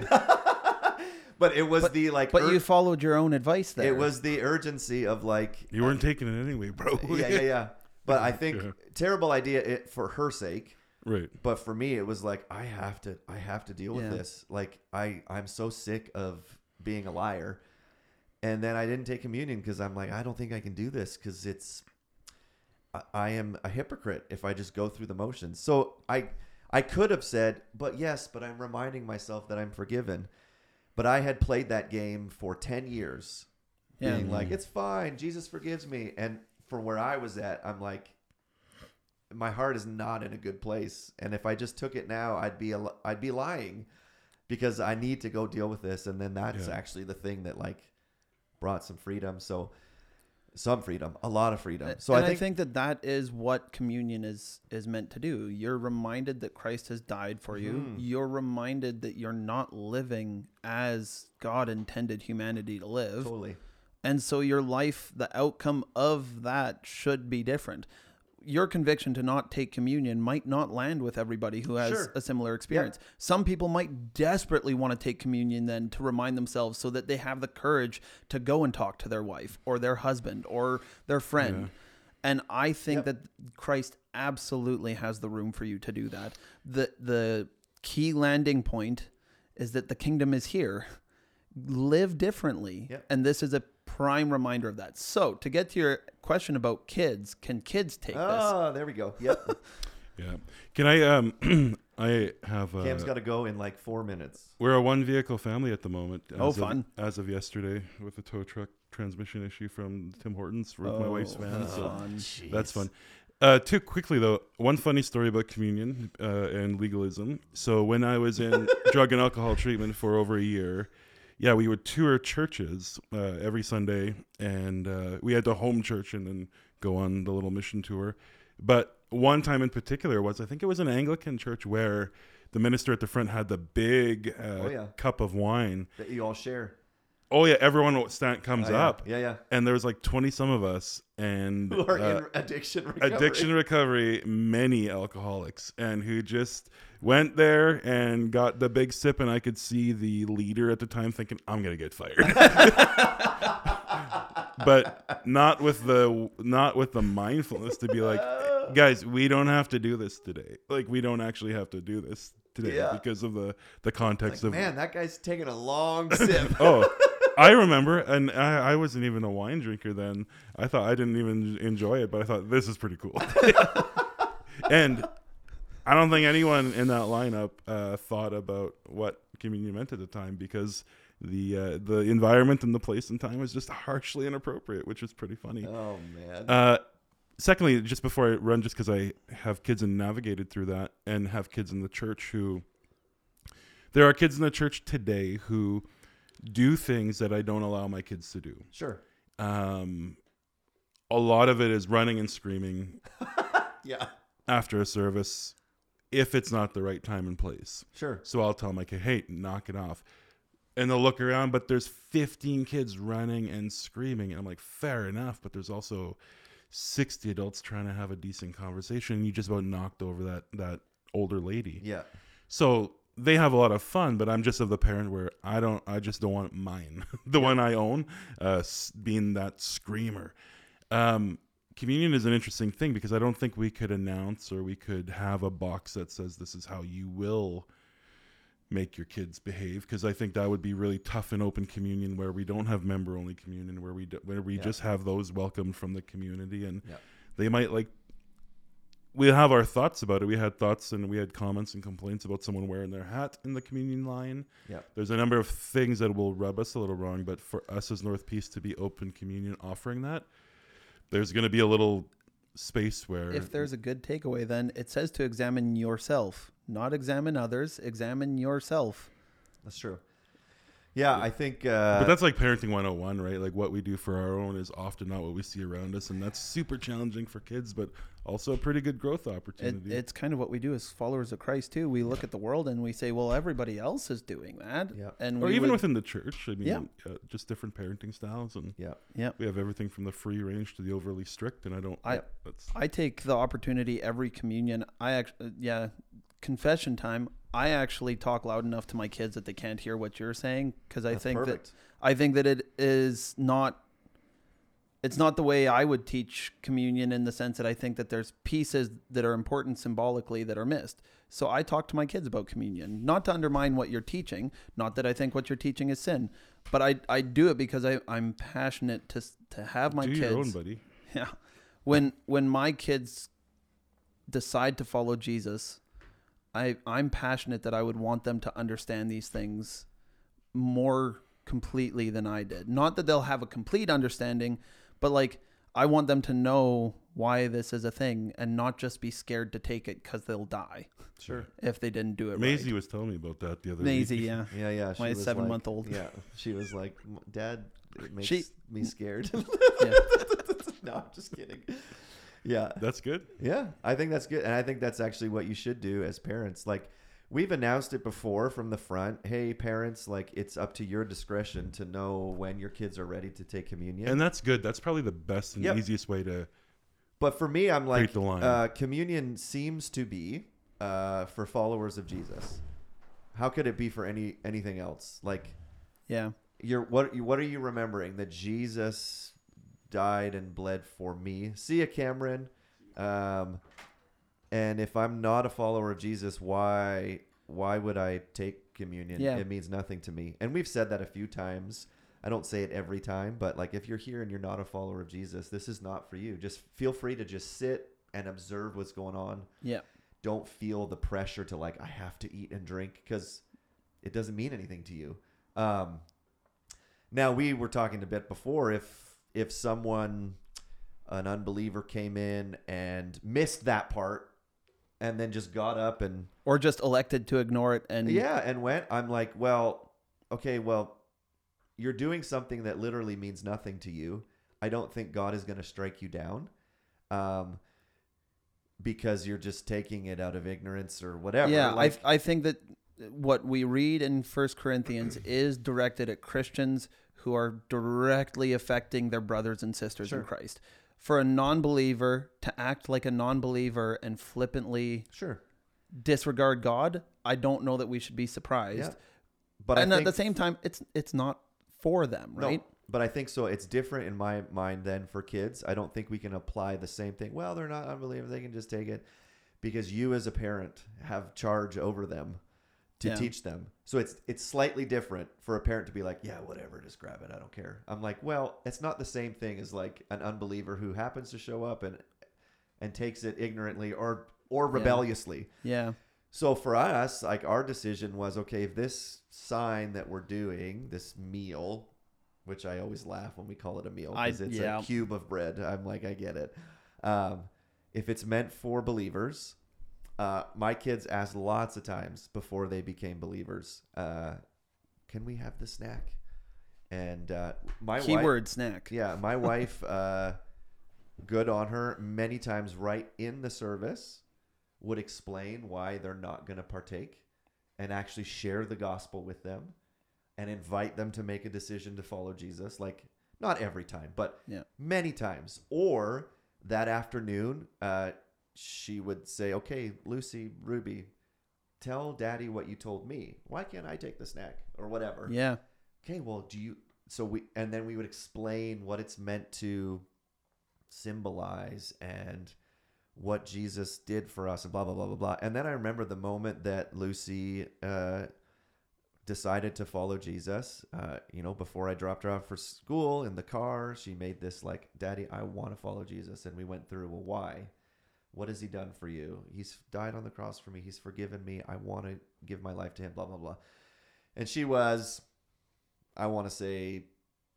Speaker 1: But it was
Speaker 2: But you followed your own advice there.
Speaker 1: it was the urgency of like,
Speaker 3: You weren't taking it anyway, bro.
Speaker 1: yeah. But I think
Speaker 3: Yeah.
Speaker 1: terrible idea for her sake.
Speaker 3: Right.
Speaker 1: But for me, it was like, I have to deal with
Speaker 2: Yeah.
Speaker 1: this. Like I'm so sick of being a liar. And then I didn't take communion because I'm like, I don't think I can do this because I am a hypocrite if I just go through the motions. So I could have said, but I'm reminding myself that I'm forgiven. But I had played that game for 10 years,
Speaker 2: Yeah.
Speaker 1: being like, it's fine, Jesus forgives me. And from where I was at, I'm like, my heart is not in a good place. And if I just took it now, I'd be lying because I need to go deal with this. And then that's actually the thing that like brought some freedom. So some freedom, a lot of freedom. So
Speaker 2: and
Speaker 1: I think
Speaker 2: that is what communion is meant to do. You're reminded that Christ has died for you. You're reminded that you're not living as God intended humanity to live.
Speaker 1: totally.
Speaker 2: And so your life, the outcome of that should be different. Your conviction to not take communion might not land with everybody who has
Speaker 1: Sure.
Speaker 2: a similar experience. Some people might desperately want to take communion then to remind themselves so that they have the courage to go and talk to their wife or their husband or their friend.
Speaker 3: Yeah.
Speaker 2: And I think that Christ absolutely has the room for you to do that. The key landing point is that the kingdom is here. Live differently.
Speaker 1: Yep.
Speaker 2: And this is a prime reminder of that. So to get to your question about kids, can kids take this?
Speaker 1: Oh, there we go. Yep.
Speaker 3: Yeah. Can I I have
Speaker 1: Cam's got to go in like 4 minutes.
Speaker 3: we're a one vehicle family at the moment.
Speaker 2: Fun.
Speaker 3: As of yesterday with the tow truck transmission issue from Tim Hortons with my wife's van. So
Speaker 2: Fun.
Speaker 3: that's fun. Too quickly though, one funny story about communion and legalism. So when I was in drug and alcohol treatment for over a year, we would tour churches every Sunday, and we had to home church and then go on the little mission tour. But one time in particular I think it was an Anglican church where the minister at the front had the big cup of wine.
Speaker 1: That you all share.
Speaker 3: Oh yeah, everyone comes
Speaker 1: Oh, yeah.
Speaker 3: up.
Speaker 1: Yeah.
Speaker 3: And there was like 20 some of us, and
Speaker 1: Who are in addiction recovery.
Speaker 3: addiction recovery, many alcoholics, and who just went there and got the big sip, and I could see the leader at the time thinking, I'm gonna get fired. But not with the mindfulness to be like, guys, we don't have to do this today. Like, we don't actually have to do this today
Speaker 1: Yeah.
Speaker 3: because of the context of
Speaker 1: Man, that guy's taking a long sip.
Speaker 3: Oh, I remember, and I wasn't even a wine drinker then. I thought I didn't even enjoy it, but I thought this is pretty cool. And I don't think anyone in that lineup thought about what communion meant at the time, because the environment and the place and time was just harshly inappropriate, which was pretty funny.
Speaker 1: Oh man.
Speaker 3: Secondly, just before I run, just because I have kids and navigated through that, and have kids in the church there are kids in the church today who do things that I don't allow my kids to do.
Speaker 1: Sure.
Speaker 3: A lot of it is running and screaming
Speaker 1: Yeah.
Speaker 3: after a service if it's not the right time and place.
Speaker 1: Sure.
Speaker 3: So I'll tell my kid, hey, knock it off. And they'll look around, but there's 15 kids running and screaming. And I'm like, fair enough, but there's also 60 adults trying to have a decent conversation. And you just about knocked over that older lady.
Speaker 1: Yeah.
Speaker 3: So they have a lot of fun, but I'm just of the parent where I just don't want mine, the one I own, being that screamer. Communion is an interesting thing because I don't think we could announce, or we could have a box that says this is how you will make your kids behave, because I think that would be really tough in open communion, where we don't have member only communion, where we just have those welcomed from the community, and they might we have our thoughts about it. We had thoughts and we had comments and complaints about someone wearing their hat in the communion line.
Speaker 1: Yeah.
Speaker 3: There's a number of things that will rub us a little wrong, but for us as North Peace to be open communion offering that, there's going to be a little space where...
Speaker 2: If there's a good takeaway, then it says to examine yourself, not examine others, examine yourself.
Speaker 1: That's true. Yeah, I think...
Speaker 3: but that's like parenting 101, right? Like, what we do for our own is often not what we see around us, and that's super challenging for kids, but also a pretty good growth opportunity.
Speaker 2: It's kind of what we do as followers of Christ, too. We look at the world and we say, well, everybody else is doing that.
Speaker 1: Yeah.
Speaker 2: And
Speaker 3: or even within the church. I mean,
Speaker 2: Yeah.
Speaker 3: Just different parenting styles. And
Speaker 2: Yeah.
Speaker 3: we have everything from the free range to the overly strict, and
Speaker 2: I take the opportunity every communion. Confession time. I actually talk loud enough to my kids that they can't hear what you're saying, because I think that it is not. It's not the way I would teach communion, in the sense that I think that there's pieces that are important symbolically that are missed. So I talk to my kids about communion, not to undermine what you're teaching, not that I think what you're teaching is sin, but I do it because I'm passionate to have my kids.
Speaker 3: Do your own, buddy.
Speaker 2: Yeah. When my kids decide to follow Jesus, I'm passionate that I would want them to understand these things more completely than I did. Not that they'll have a complete understanding, but like, I want them to know why this is a thing and not just be scared to take it because they'll die.
Speaker 1: Sure.
Speaker 2: If they didn't do it
Speaker 3: Maisie
Speaker 2: right.
Speaker 3: was telling me about that the other
Speaker 2: Maisie,
Speaker 3: week.
Speaker 2: yeah.
Speaker 1: Yeah.
Speaker 2: My
Speaker 1: She was
Speaker 2: 7-month-old.
Speaker 1: Yeah. She was like, Dad, it makes me scared.
Speaker 2: Yeah.
Speaker 1: No, I'm just kidding. Yeah.
Speaker 3: That's good.
Speaker 1: Yeah, I think that's good. And I think that's actually what you should do as parents. Like, we've announced it before from the front. Hey, parents, like, it's up to your discretion to know when your kids are ready to take communion.
Speaker 3: And that's good. That's probably the best and easiest way to...
Speaker 1: But for me, I'm like,
Speaker 3: the line.
Speaker 1: Communion seems to be for followers of Jesus. How could it be for anything else? Like,
Speaker 2: Yeah.
Speaker 1: what are you remembering? That Jesus died and bled for me. See ya, Cameron. And if I'm not a follower of Jesus, why would I take communion?
Speaker 2: Yeah.
Speaker 1: It means nothing to me. And we've said that a few times. I don't say it every time, but like, if you're here and you're not a follower of Jesus, this is not for you. Just feel free to just sit and observe what's going on.
Speaker 2: Yeah. Don't
Speaker 1: feel the pressure to like, I have to eat and drink, because it doesn't mean anything to you. Now, we were talking a bit before, if someone, an unbeliever, came in and missed that part and then just got up and...
Speaker 2: Or just elected to ignore it and...
Speaker 1: Yeah, and went. I'm like, well, okay, well, you're doing something that literally means nothing to you. I don't think God is going to strike you down because you're just taking it out of ignorance or whatever.
Speaker 2: Yeah,
Speaker 1: like,
Speaker 2: I think that what we read in 1 Corinthians is directed at Christians who are directly affecting their brothers and sisters
Speaker 1: Sure.
Speaker 2: in Christ. For a non-believer to act like a non-believer and flippantly
Speaker 1: Sure.
Speaker 2: disregard God, I don't know that we should be surprised.
Speaker 1: Yeah. But
Speaker 2: And
Speaker 1: I
Speaker 2: at
Speaker 1: think
Speaker 2: the same time, it's not for them, right?
Speaker 1: No, but I think so. It's different in my mind than for kids. I don't think we can apply the same thing. Well, they're not unbelievers. They can just take it, because you as a parent have charge over them to
Speaker 2: Yeah.
Speaker 1: teach them. So it's slightly different for a parent to be like, yeah, whatever, just grab it. I don't care. I'm like, well, it's not the same thing as like an unbeliever who happens to show up and takes it ignorantly or rebelliously.
Speaker 2: Yeah.
Speaker 1: So for us, like our decision was, okay, if this sign that we're doing, this meal, which I always laugh when we call it a meal because it's a cube of bread. I'm like, I get it. If it's meant for believers, my kids asked lots of times before they became believers, can we have the snack? And my
Speaker 2: Keyword snack.
Speaker 1: Yeah, my wife, good on her, many times right in the service would explain why they're not going to partake and actually share the gospel with them and invite them to make a decision to follow Jesus. Like, not every time, but many times. Or that afternoon, she would say, okay, Lucy, Ruby, tell Daddy what you told me. Why can't I take the snack or whatever?
Speaker 2: Yeah.
Speaker 1: Okay, well, and then we would explain what it's meant to symbolize and what Jesus did for us and blah, blah, blah, blah, blah. And then I remember the moment that Lucy decided to follow Jesus, before I dropped her off for school in the car, she made this like, Daddy, I want to follow Jesus. And we went through, well, why? What has he done for you? He's died on the cross for me. He's forgiven me. I want to give my life to him, blah, blah, blah. And she was, I want to say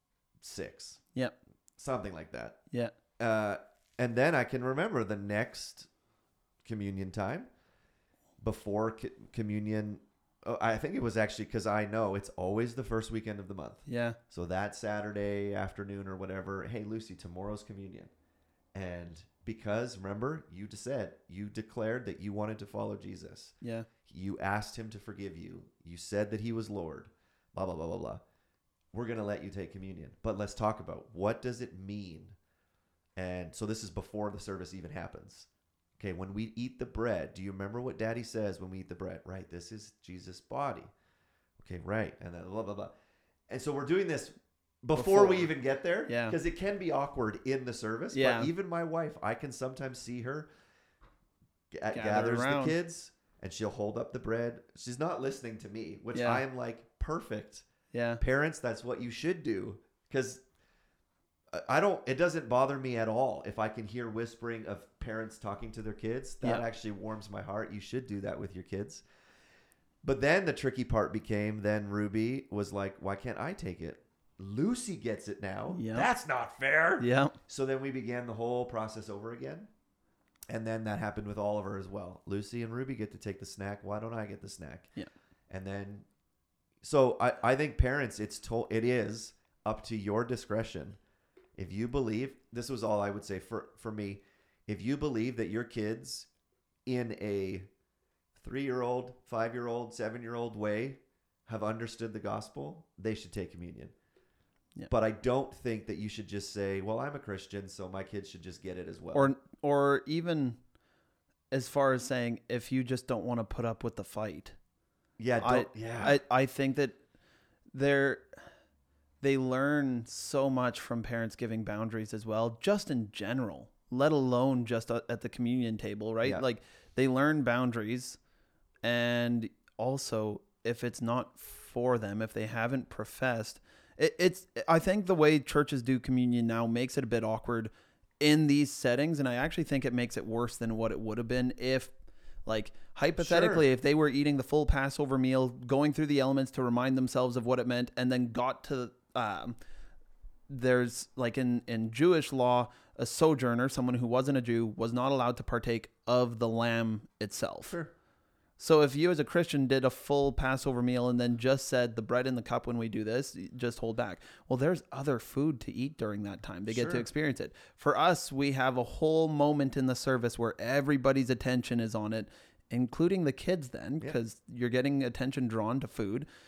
Speaker 1: 6.
Speaker 2: Yep.
Speaker 1: Something like that.
Speaker 2: Yeah.
Speaker 1: And then I can remember the next communion time before communion. I think it was actually because I know it's always the first weekend of the month.
Speaker 2: Yeah.
Speaker 1: So that Saturday afternoon or whatever, hey, Lucy, tomorrow's communion. And because, remember, you declared that you wanted to follow Jesus.
Speaker 2: Yeah.
Speaker 1: You asked him to forgive you. You said that he was Lord, blah, blah, blah, blah, blah. We're going to let you take communion. But let's talk about, what does it mean? And so this is before the service even happens. Okay, when we eat the bread, do you remember what Daddy says when we eat the bread? Right, this is Jesus' body. Okay, right, and then blah, blah, blah. And so we're doing this before we even get there.
Speaker 2: Yeah.
Speaker 1: Because it can be awkward in the service.
Speaker 2: Yeah.
Speaker 1: But even my wife, I can sometimes see her gathers the kids, and she'll hold up the bread. She's not listening to me, which I am like, perfect.
Speaker 2: Yeah.
Speaker 1: Parents, that's what you should do. Because it doesn't bother me at all if I can hear whispering of parents talking to their kids. That actually warms my heart. You should do that with your kids. But then the tricky part became, then Ruby was like, why can't I take it? Lucy gets it now.
Speaker 2: Yep.
Speaker 1: That's not fair.
Speaker 2: Yeah.
Speaker 1: So then we began the whole process over again. And then that happened with Oliver as well. Lucy and Ruby get to take the snack. Why don't I get the snack?
Speaker 2: Yeah.
Speaker 1: And then, so I think parents, it is up to your discretion. If you believe, this was all I would say for me, if you believe that your kids in a 3-year-old, 5-year-old, 7-year-old way have understood the gospel, they should take communion. Yeah. But I don't think that you should just say, well, I'm a Christian, so my kids should just get it as well.
Speaker 2: Or even as far as saying, if you just don't want to put up with the fight.
Speaker 1: Yeah.
Speaker 2: I think that they learn so much from parents giving boundaries as well, just in general, let alone just at the communion table, right?
Speaker 1: Yeah.
Speaker 2: Like, they learn boundaries. And also, if it's not for them, if they haven't professed, I think the way churches do communion now makes it a bit awkward in these settings. And I actually think it makes it worse than what it would have been if, like, hypothetically, if they were eating the full Passover meal, going through the elements to remind themselves of what it meant, and then got to, there's like in Jewish law, a sojourner, someone who wasn't a Jew, was not allowed to partake of the lamb itself.
Speaker 1: Sure.
Speaker 2: So if you as a Christian did a full Passover meal and then just said the bread and the cup when we do this, just hold back. Well, there's other food to eat during that time. They get to experience it. For us, we have a whole moment in the service where everybody's attention is on it, including the kids then, because you're getting attention drawn to food.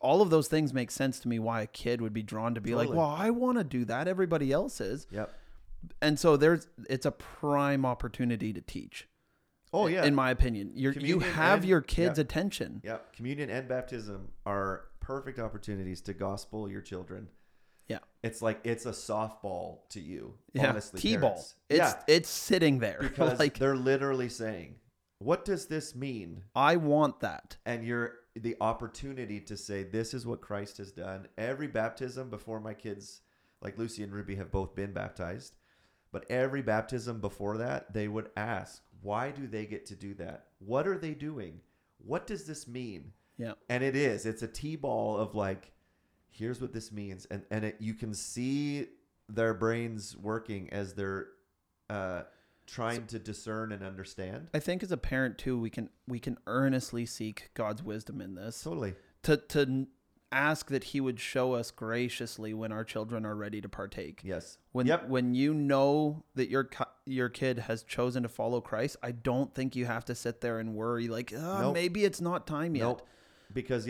Speaker 2: all of those things make sense to me why a kid would be drawn to be like,
Speaker 1: Totally.
Speaker 2: well, I want to do that. Everybody else is.
Speaker 1: Yep.
Speaker 2: And so it's a prime opportunity to teach.
Speaker 1: Oh yeah.
Speaker 2: In my opinion, you
Speaker 1: Communion
Speaker 2: have
Speaker 1: and-
Speaker 2: your kids'
Speaker 1: yeah.
Speaker 2: attention.
Speaker 1: Yep. Communion and baptism are perfect opportunities to gospel your children.
Speaker 2: Yeah.
Speaker 1: It's like it's a softball to you.
Speaker 2: Yeah.
Speaker 1: Honestly,
Speaker 2: T-ball.
Speaker 1: parents.
Speaker 2: It's sitting there.
Speaker 1: Because
Speaker 2: like,
Speaker 1: they're literally saying, "What does this mean?"
Speaker 2: I want that.
Speaker 1: And you're the opportunity to say, "This is what Christ has done." Every baptism before my kids, like Lucy and Ruby, have both been baptized, but every baptism before that, they would ask, "Why do they get to do that? What are they doing? What does this mean?"
Speaker 2: Yeah.
Speaker 1: And it's a T-ball of like, here's what this means. And you can see their brains working as they're trying to discern and understand.
Speaker 2: I think as a parent too, we can earnestly seek God's wisdom in this.
Speaker 1: Totally.
Speaker 2: To ask that he would show us graciously when our children are ready to partake.
Speaker 1: Yes.
Speaker 2: When you know that your kid has chosen to follow Christ, I don't think you have to sit there and worry like,
Speaker 1: Nope.
Speaker 2: maybe it's not time yet.
Speaker 1: Nope. Because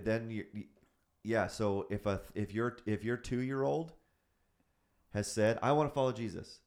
Speaker 1: so if your 2-year-old has said, "I want to follow Jesus,"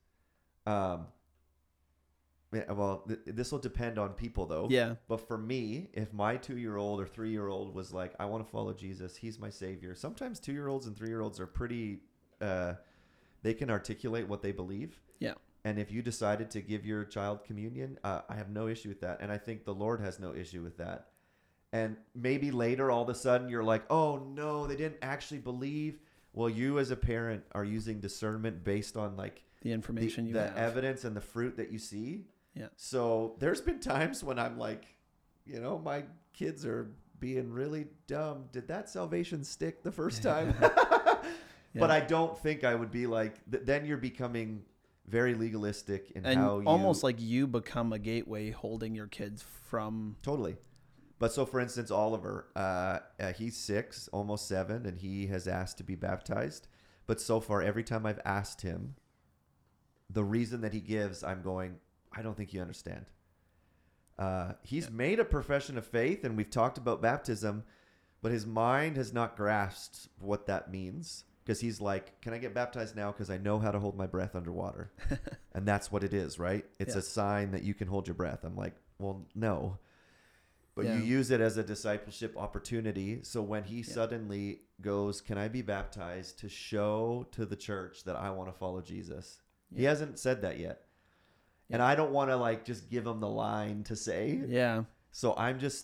Speaker 1: this will depend on people though.
Speaker 2: Yeah.
Speaker 1: But for me, if my 2-year-old or 3-year-old was like, "I want to follow Jesus, he's my savior." Sometimes 2-year-olds and 3-year-olds are pretty, they can articulate what they believe.
Speaker 2: Yeah.
Speaker 1: And if you decided to give your child communion, I have no issue with that. And I think the Lord has no issue with that. And maybe later, all of a sudden, you're like, "Oh no, they didn't actually believe." Well, you as a parent are using discernment based on like
Speaker 2: The information you
Speaker 1: the
Speaker 2: have.
Speaker 1: evidence and the fruit that you see.
Speaker 2: Yeah.
Speaker 1: So there's been times when I'm like, my kids are being really dumb. Did that salvation stick the first time? But I don't think I would be like, then you're becoming very legalistic in
Speaker 2: and
Speaker 1: how you.
Speaker 2: almost like you become a gateway holding your kids from.
Speaker 1: Totally. But so, for instance, Oliver, he's 6, almost 7, and he has asked to be baptized. But so far, every time I've asked him, the reason that he gives, I'm going, I don't think you understand. He's made a profession of faith, and we've talked about baptism, but his mind has not grasped what that means. Because he's like, "Can I get baptized now? Because I know how to hold my breath underwater." And that's what it is, right? It's a sign that you can hold your breath. I'm like, well, no. But you use it as a discipleship opportunity. So when he suddenly goes, "Can I be baptized?" to show to the church that I want to follow Jesus. He hasn't said that yet. And I don't want to like just give him the line to say.
Speaker 2: Yeah.
Speaker 1: So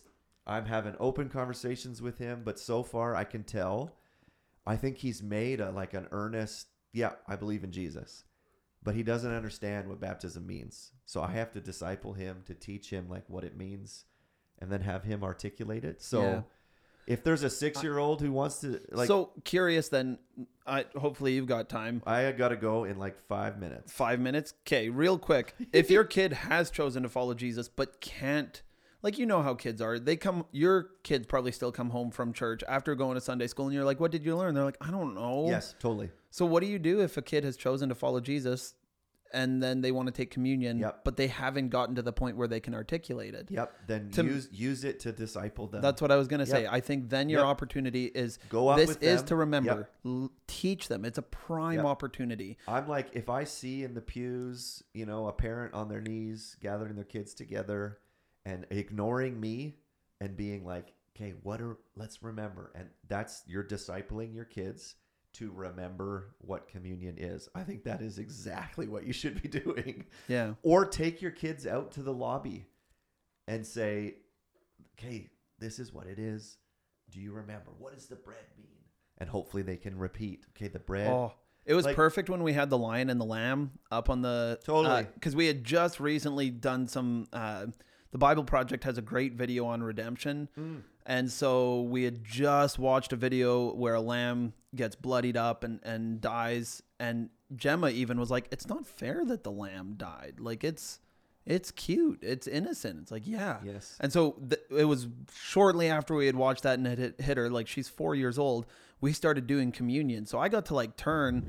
Speaker 1: I'm having open conversations with him. But so far I can tell, I think he's made an earnest, I believe in Jesus. But he doesn't understand what baptism means. So I have to disciple him to teach him like what it means. And then have him articulate it. So if there's a 6-year-old who wants to like,
Speaker 2: so curious, then hopefully you've got time.
Speaker 1: I got to go in like 5 minutes.
Speaker 2: 5 minutes. Okay. Real quick. If your kid has chosen to follow Jesus, but can't, like, how kids are, your kids probably still come home from church after going to Sunday school and you're like, "What did you learn?" They're like, "I don't know."
Speaker 1: Yes, totally.
Speaker 2: So what do you do if a kid has chosen to follow Jesus and then they want to take communion, but they haven't gotten to the point where they can articulate it?
Speaker 1: Yep. Then use it to disciple them.
Speaker 2: That's what I was going to say. I think then your opportunity is
Speaker 1: go up
Speaker 2: this
Speaker 1: with
Speaker 2: is
Speaker 1: them.
Speaker 2: to remember, teach them. It's a prime opportunity.
Speaker 1: I'm like, if I see in the pews, a parent on their knees gathering their kids together and ignoring me and being like, "Okay, let's remember." And you're discipling your kids to remember what communion is. I think that is exactly what you should be doing.
Speaker 2: Yeah.
Speaker 1: Or take your kids out to the lobby and say, "Okay, this is what it is. Do you remember? What does the bread mean?" And hopefully they can repeat. Okay, the bread.
Speaker 2: Oh, it was perfect when we had the lion and the lamb up on the...
Speaker 1: Totally.
Speaker 2: Because we had just recently done some... the Bible Project has a great video on redemption. And so we had just watched a video where a lamb gets bloodied up and dies. And Gemma even was like, "It's not fair that the lamb died. Like, it's cute. It's innocent." It's like, yeah.
Speaker 1: Yes.
Speaker 2: And so it was shortly after we had watched that and it hit her, like, she's 4 years old, we started doing communion. So I got to like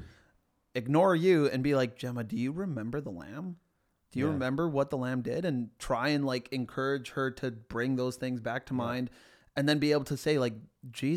Speaker 2: ignore you and be like, "Gemma, do you remember the lamb? Do you remember what the lamb did?" And try and like encourage her to bring those things back to mind, and then be able to say like, Jesus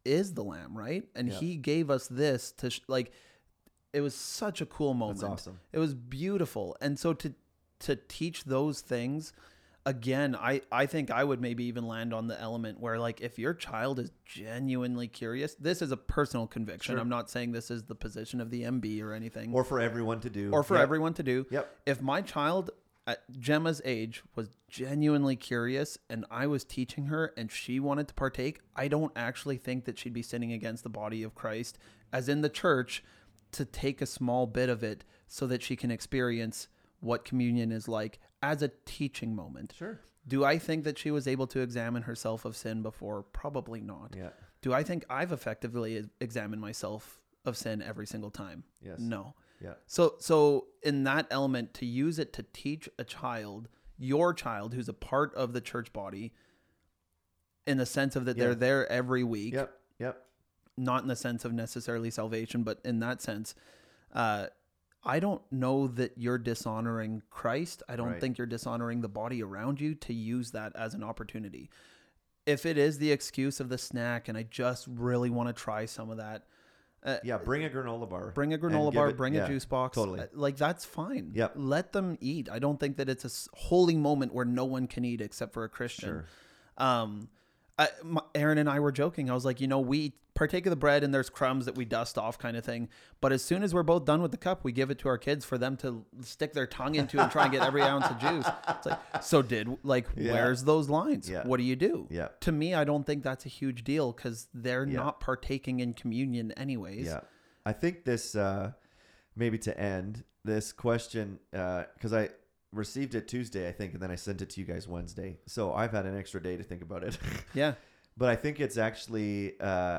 Speaker 2: is the Lamb, right? And
Speaker 1: Yeah.
Speaker 2: he gave us this to it was such a cool moment.
Speaker 1: That's awesome.
Speaker 2: It was beautiful. And so to teach those things, again, I think I would maybe even land on the element where, like, if your child is genuinely curious, this is a personal conviction.
Speaker 1: Sure.
Speaker 2: I'm not saying this is the position of the MB or anything.
Speaker 1: Or for everyone to do.
Speaker 2: Or for
Speaker 1: Yep.
Speaker 2: everyone to do.
Speaker 1: Yep.
Speaker 2: If my child at Gemma's age was genuinely curious and I was teaching her and she wanted to partake, I don't actually think that she'd be sinning against the body of Christ, as in the church, to take a small bit of it so that she can experience what communion is like as a teaching moment.
Speaker 1: Sure.
Speaker 2: Do I think that she was able to examine herself of sin before? Probably not.
Speaker 1: Yeah.
Speaker 2: Do I think I've effectively examined myself of sin every single time?
Speaker 1: Yes.
Speaker 2: No.
Speaker 1: Yeah.
Speaker 2: So in that element, to use it to teach a child, your child who's a part of the church body, in the sense of that
Speaker 1: Yeah.
Speaker 2: they're there every week,
Speaker 1: Yep. Yep.
Speaker 2: not in the sense of necessarily salvation, but in that sense, I don't know that you're dishonoring Christ. I don't
Speaker 1: Right.
Speaker 2: think you're dishonoring the body around you to use that as an opportunity. If it is the excuse of the snack and I just really want to try some of that,
Speaker 1: Yeah. Bring a granola bar.
Speaker 2: bring a
Speaker 1: and
Speaker 2: granola
Speaker 1: give
Speaker 2: bar,
Speaker 1: it-
Speaker 2: bring
Speaker 1: yeah,
Speaker 2: a juice box.
Speaker 1: Totally.
Speaker 2: Like, that's fine.
Speaker 1: Yep.
Speaker 2: Let them eat. I don't think that it's a holy moment where no one can eat except for a Christian.
Speaker 1: Sure.
Speaker 2: Aaron and I were joking. I was like, we partake of the bread and there's crumbs that we dust off, kind of thing. But as soon as we're both done with the cup, we give it to our kids for them to stick their tongue into and try and get every ounce of juice. It's like, so
Speaker 1: Yeah.
Speaker 2: where's those lines?
Speaker 1: Yeah.
Speaker 2: What do you do?
Speaker 1: Yeah.
Speaker 2: To me, I don't think that's a huge deal because they're
Speaker 1: Yeah.
Speaker 2: not partaking in communion anyways.
Speaker 1: Yeah. I think this, maybe to end this question, because I received it Tuesday, I think, and then I sent it to you guys Wednesday. So I've had an extra day to think about it.
Speaker 2: Yeah.
Speaker 1: But I think it's actually,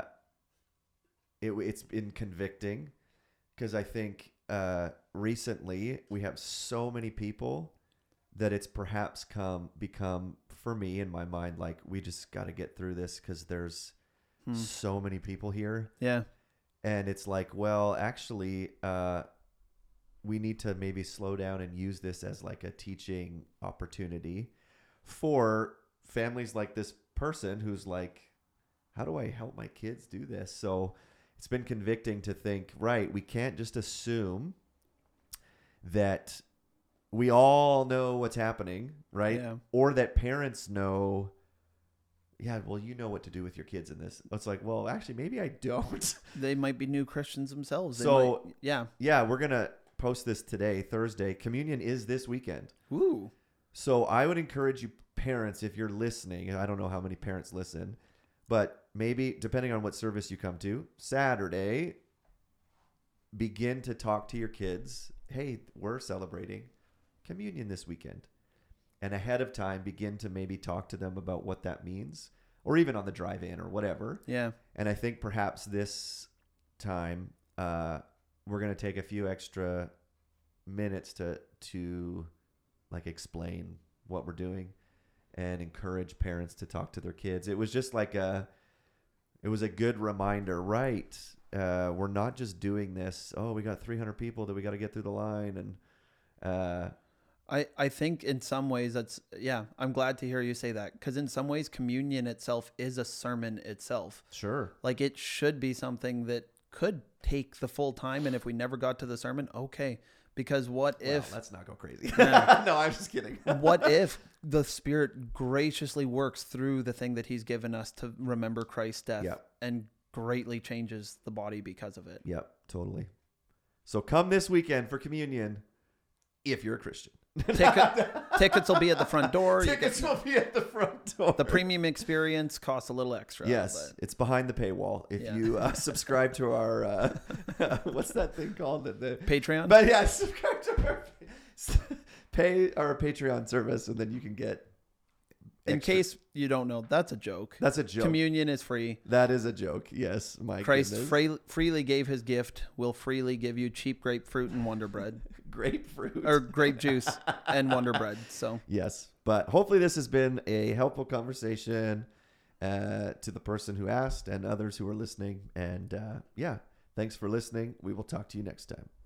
Speaker 1: it's been convicting because I think recently we have so many people that it's perhaps become, for me in my mind, like we just got to get through this because there's so many people here.
Speaker 2: Yeah.
Speaker 1: And it's like, well, actually, we need to maybe slow down and use this as like a teaching opportunity for families like this person who's like, how do I help my kids do this? So it's been convicting to think, right, we can't just assume that we all know what's happening, right?
Speaker 2: Yeah.
Speaker 1: Or that parents know, yeah, well, you know what to do with your kids in this. It's like, well, actually, maybe I don't.
Speaker 2: They might be new Christians themselves.
Speaker 1: Yeah, we're going to post this today, Thursday. Communion is this weekend.
Speaker 2: Ooh.
Speaker 1: So I would encourage you parents, if you're listening, I don't know how many parents listen, but maybe depending on what service you come to, Saturday, begin to talk to your kids. Hey, we're celebrating communion this weekend. And ahead of time, begin to maybe talk to them about what that means, or even on the drive-in or whatever.
Speaker 2: Yeah.
Speaker 1: And I think perhaps this time we're going to take a few extra minutes to like explain what we're doing and encourage parents to talk to their kids. It was just like it was a good reminder, right? We're not just doing this. Oh, we got 300 people that we got to get through the line. And
Speaker 2: I think in some ways I'm glad to hear you say that, because in some ways communion itself is a sermon itself.
Speaker 1: sure.
Speaker 2: Like, it should be something that could take the full time, and if we never got to the sermon, okay. Because what if
Speaker 1: Let's not go crazy.
Speaker 2: Yeah.
Speaker 1: No, I'm just kidding.
Speaker 2: what if the Spirit graciously works through the thing that He's given us to remember Christ's death
Speaker 1: Yep.
Speaker 2: and greatly changes the body because of it?
Speaker 1: Yep, totally. So come this weekend for communion if you're a Christian.
Speaker 2: Tickets will be at the front door. You
Speaker 1: Tickets
Speaker 2: get-
Speaker 1: will be at the front door.
Speaker 2: the premium experience costs a little extra.
Speaker 1: Yes,
Speaker 2: but
Speaker 1: it's behind the paywall. If
Speaker 2: Yeah.
Speaker 1: you subscribe to our what's that thing called? The
Speaker 2: Patreon.
Speaker 1: But yeah, subscribe to our pay our Patreon service, and then you can get.
Speaker 2: In
Speaker 1: extra-
Speaker 2: case you don't know, that's a joke.
Speaker 1: that's a joke.
Speaker 2: Communion is free.
Speaker 1: That is a joke. Yes, my
Speaker 2: Christ
Speaker 1: goodness.
Speaker 2: freely gave His gift. Will freely give you cheap grapefruit and Wonder Bread,
Speaker 1: Grapefruit
Speaker 2: or grape juice and Wonder Bread. So
Speaker 1: yes, but hopefully this has been a helpful conversation to the person who asked and others who are listening. And yeah, thanks for listening. We will talk to you next time.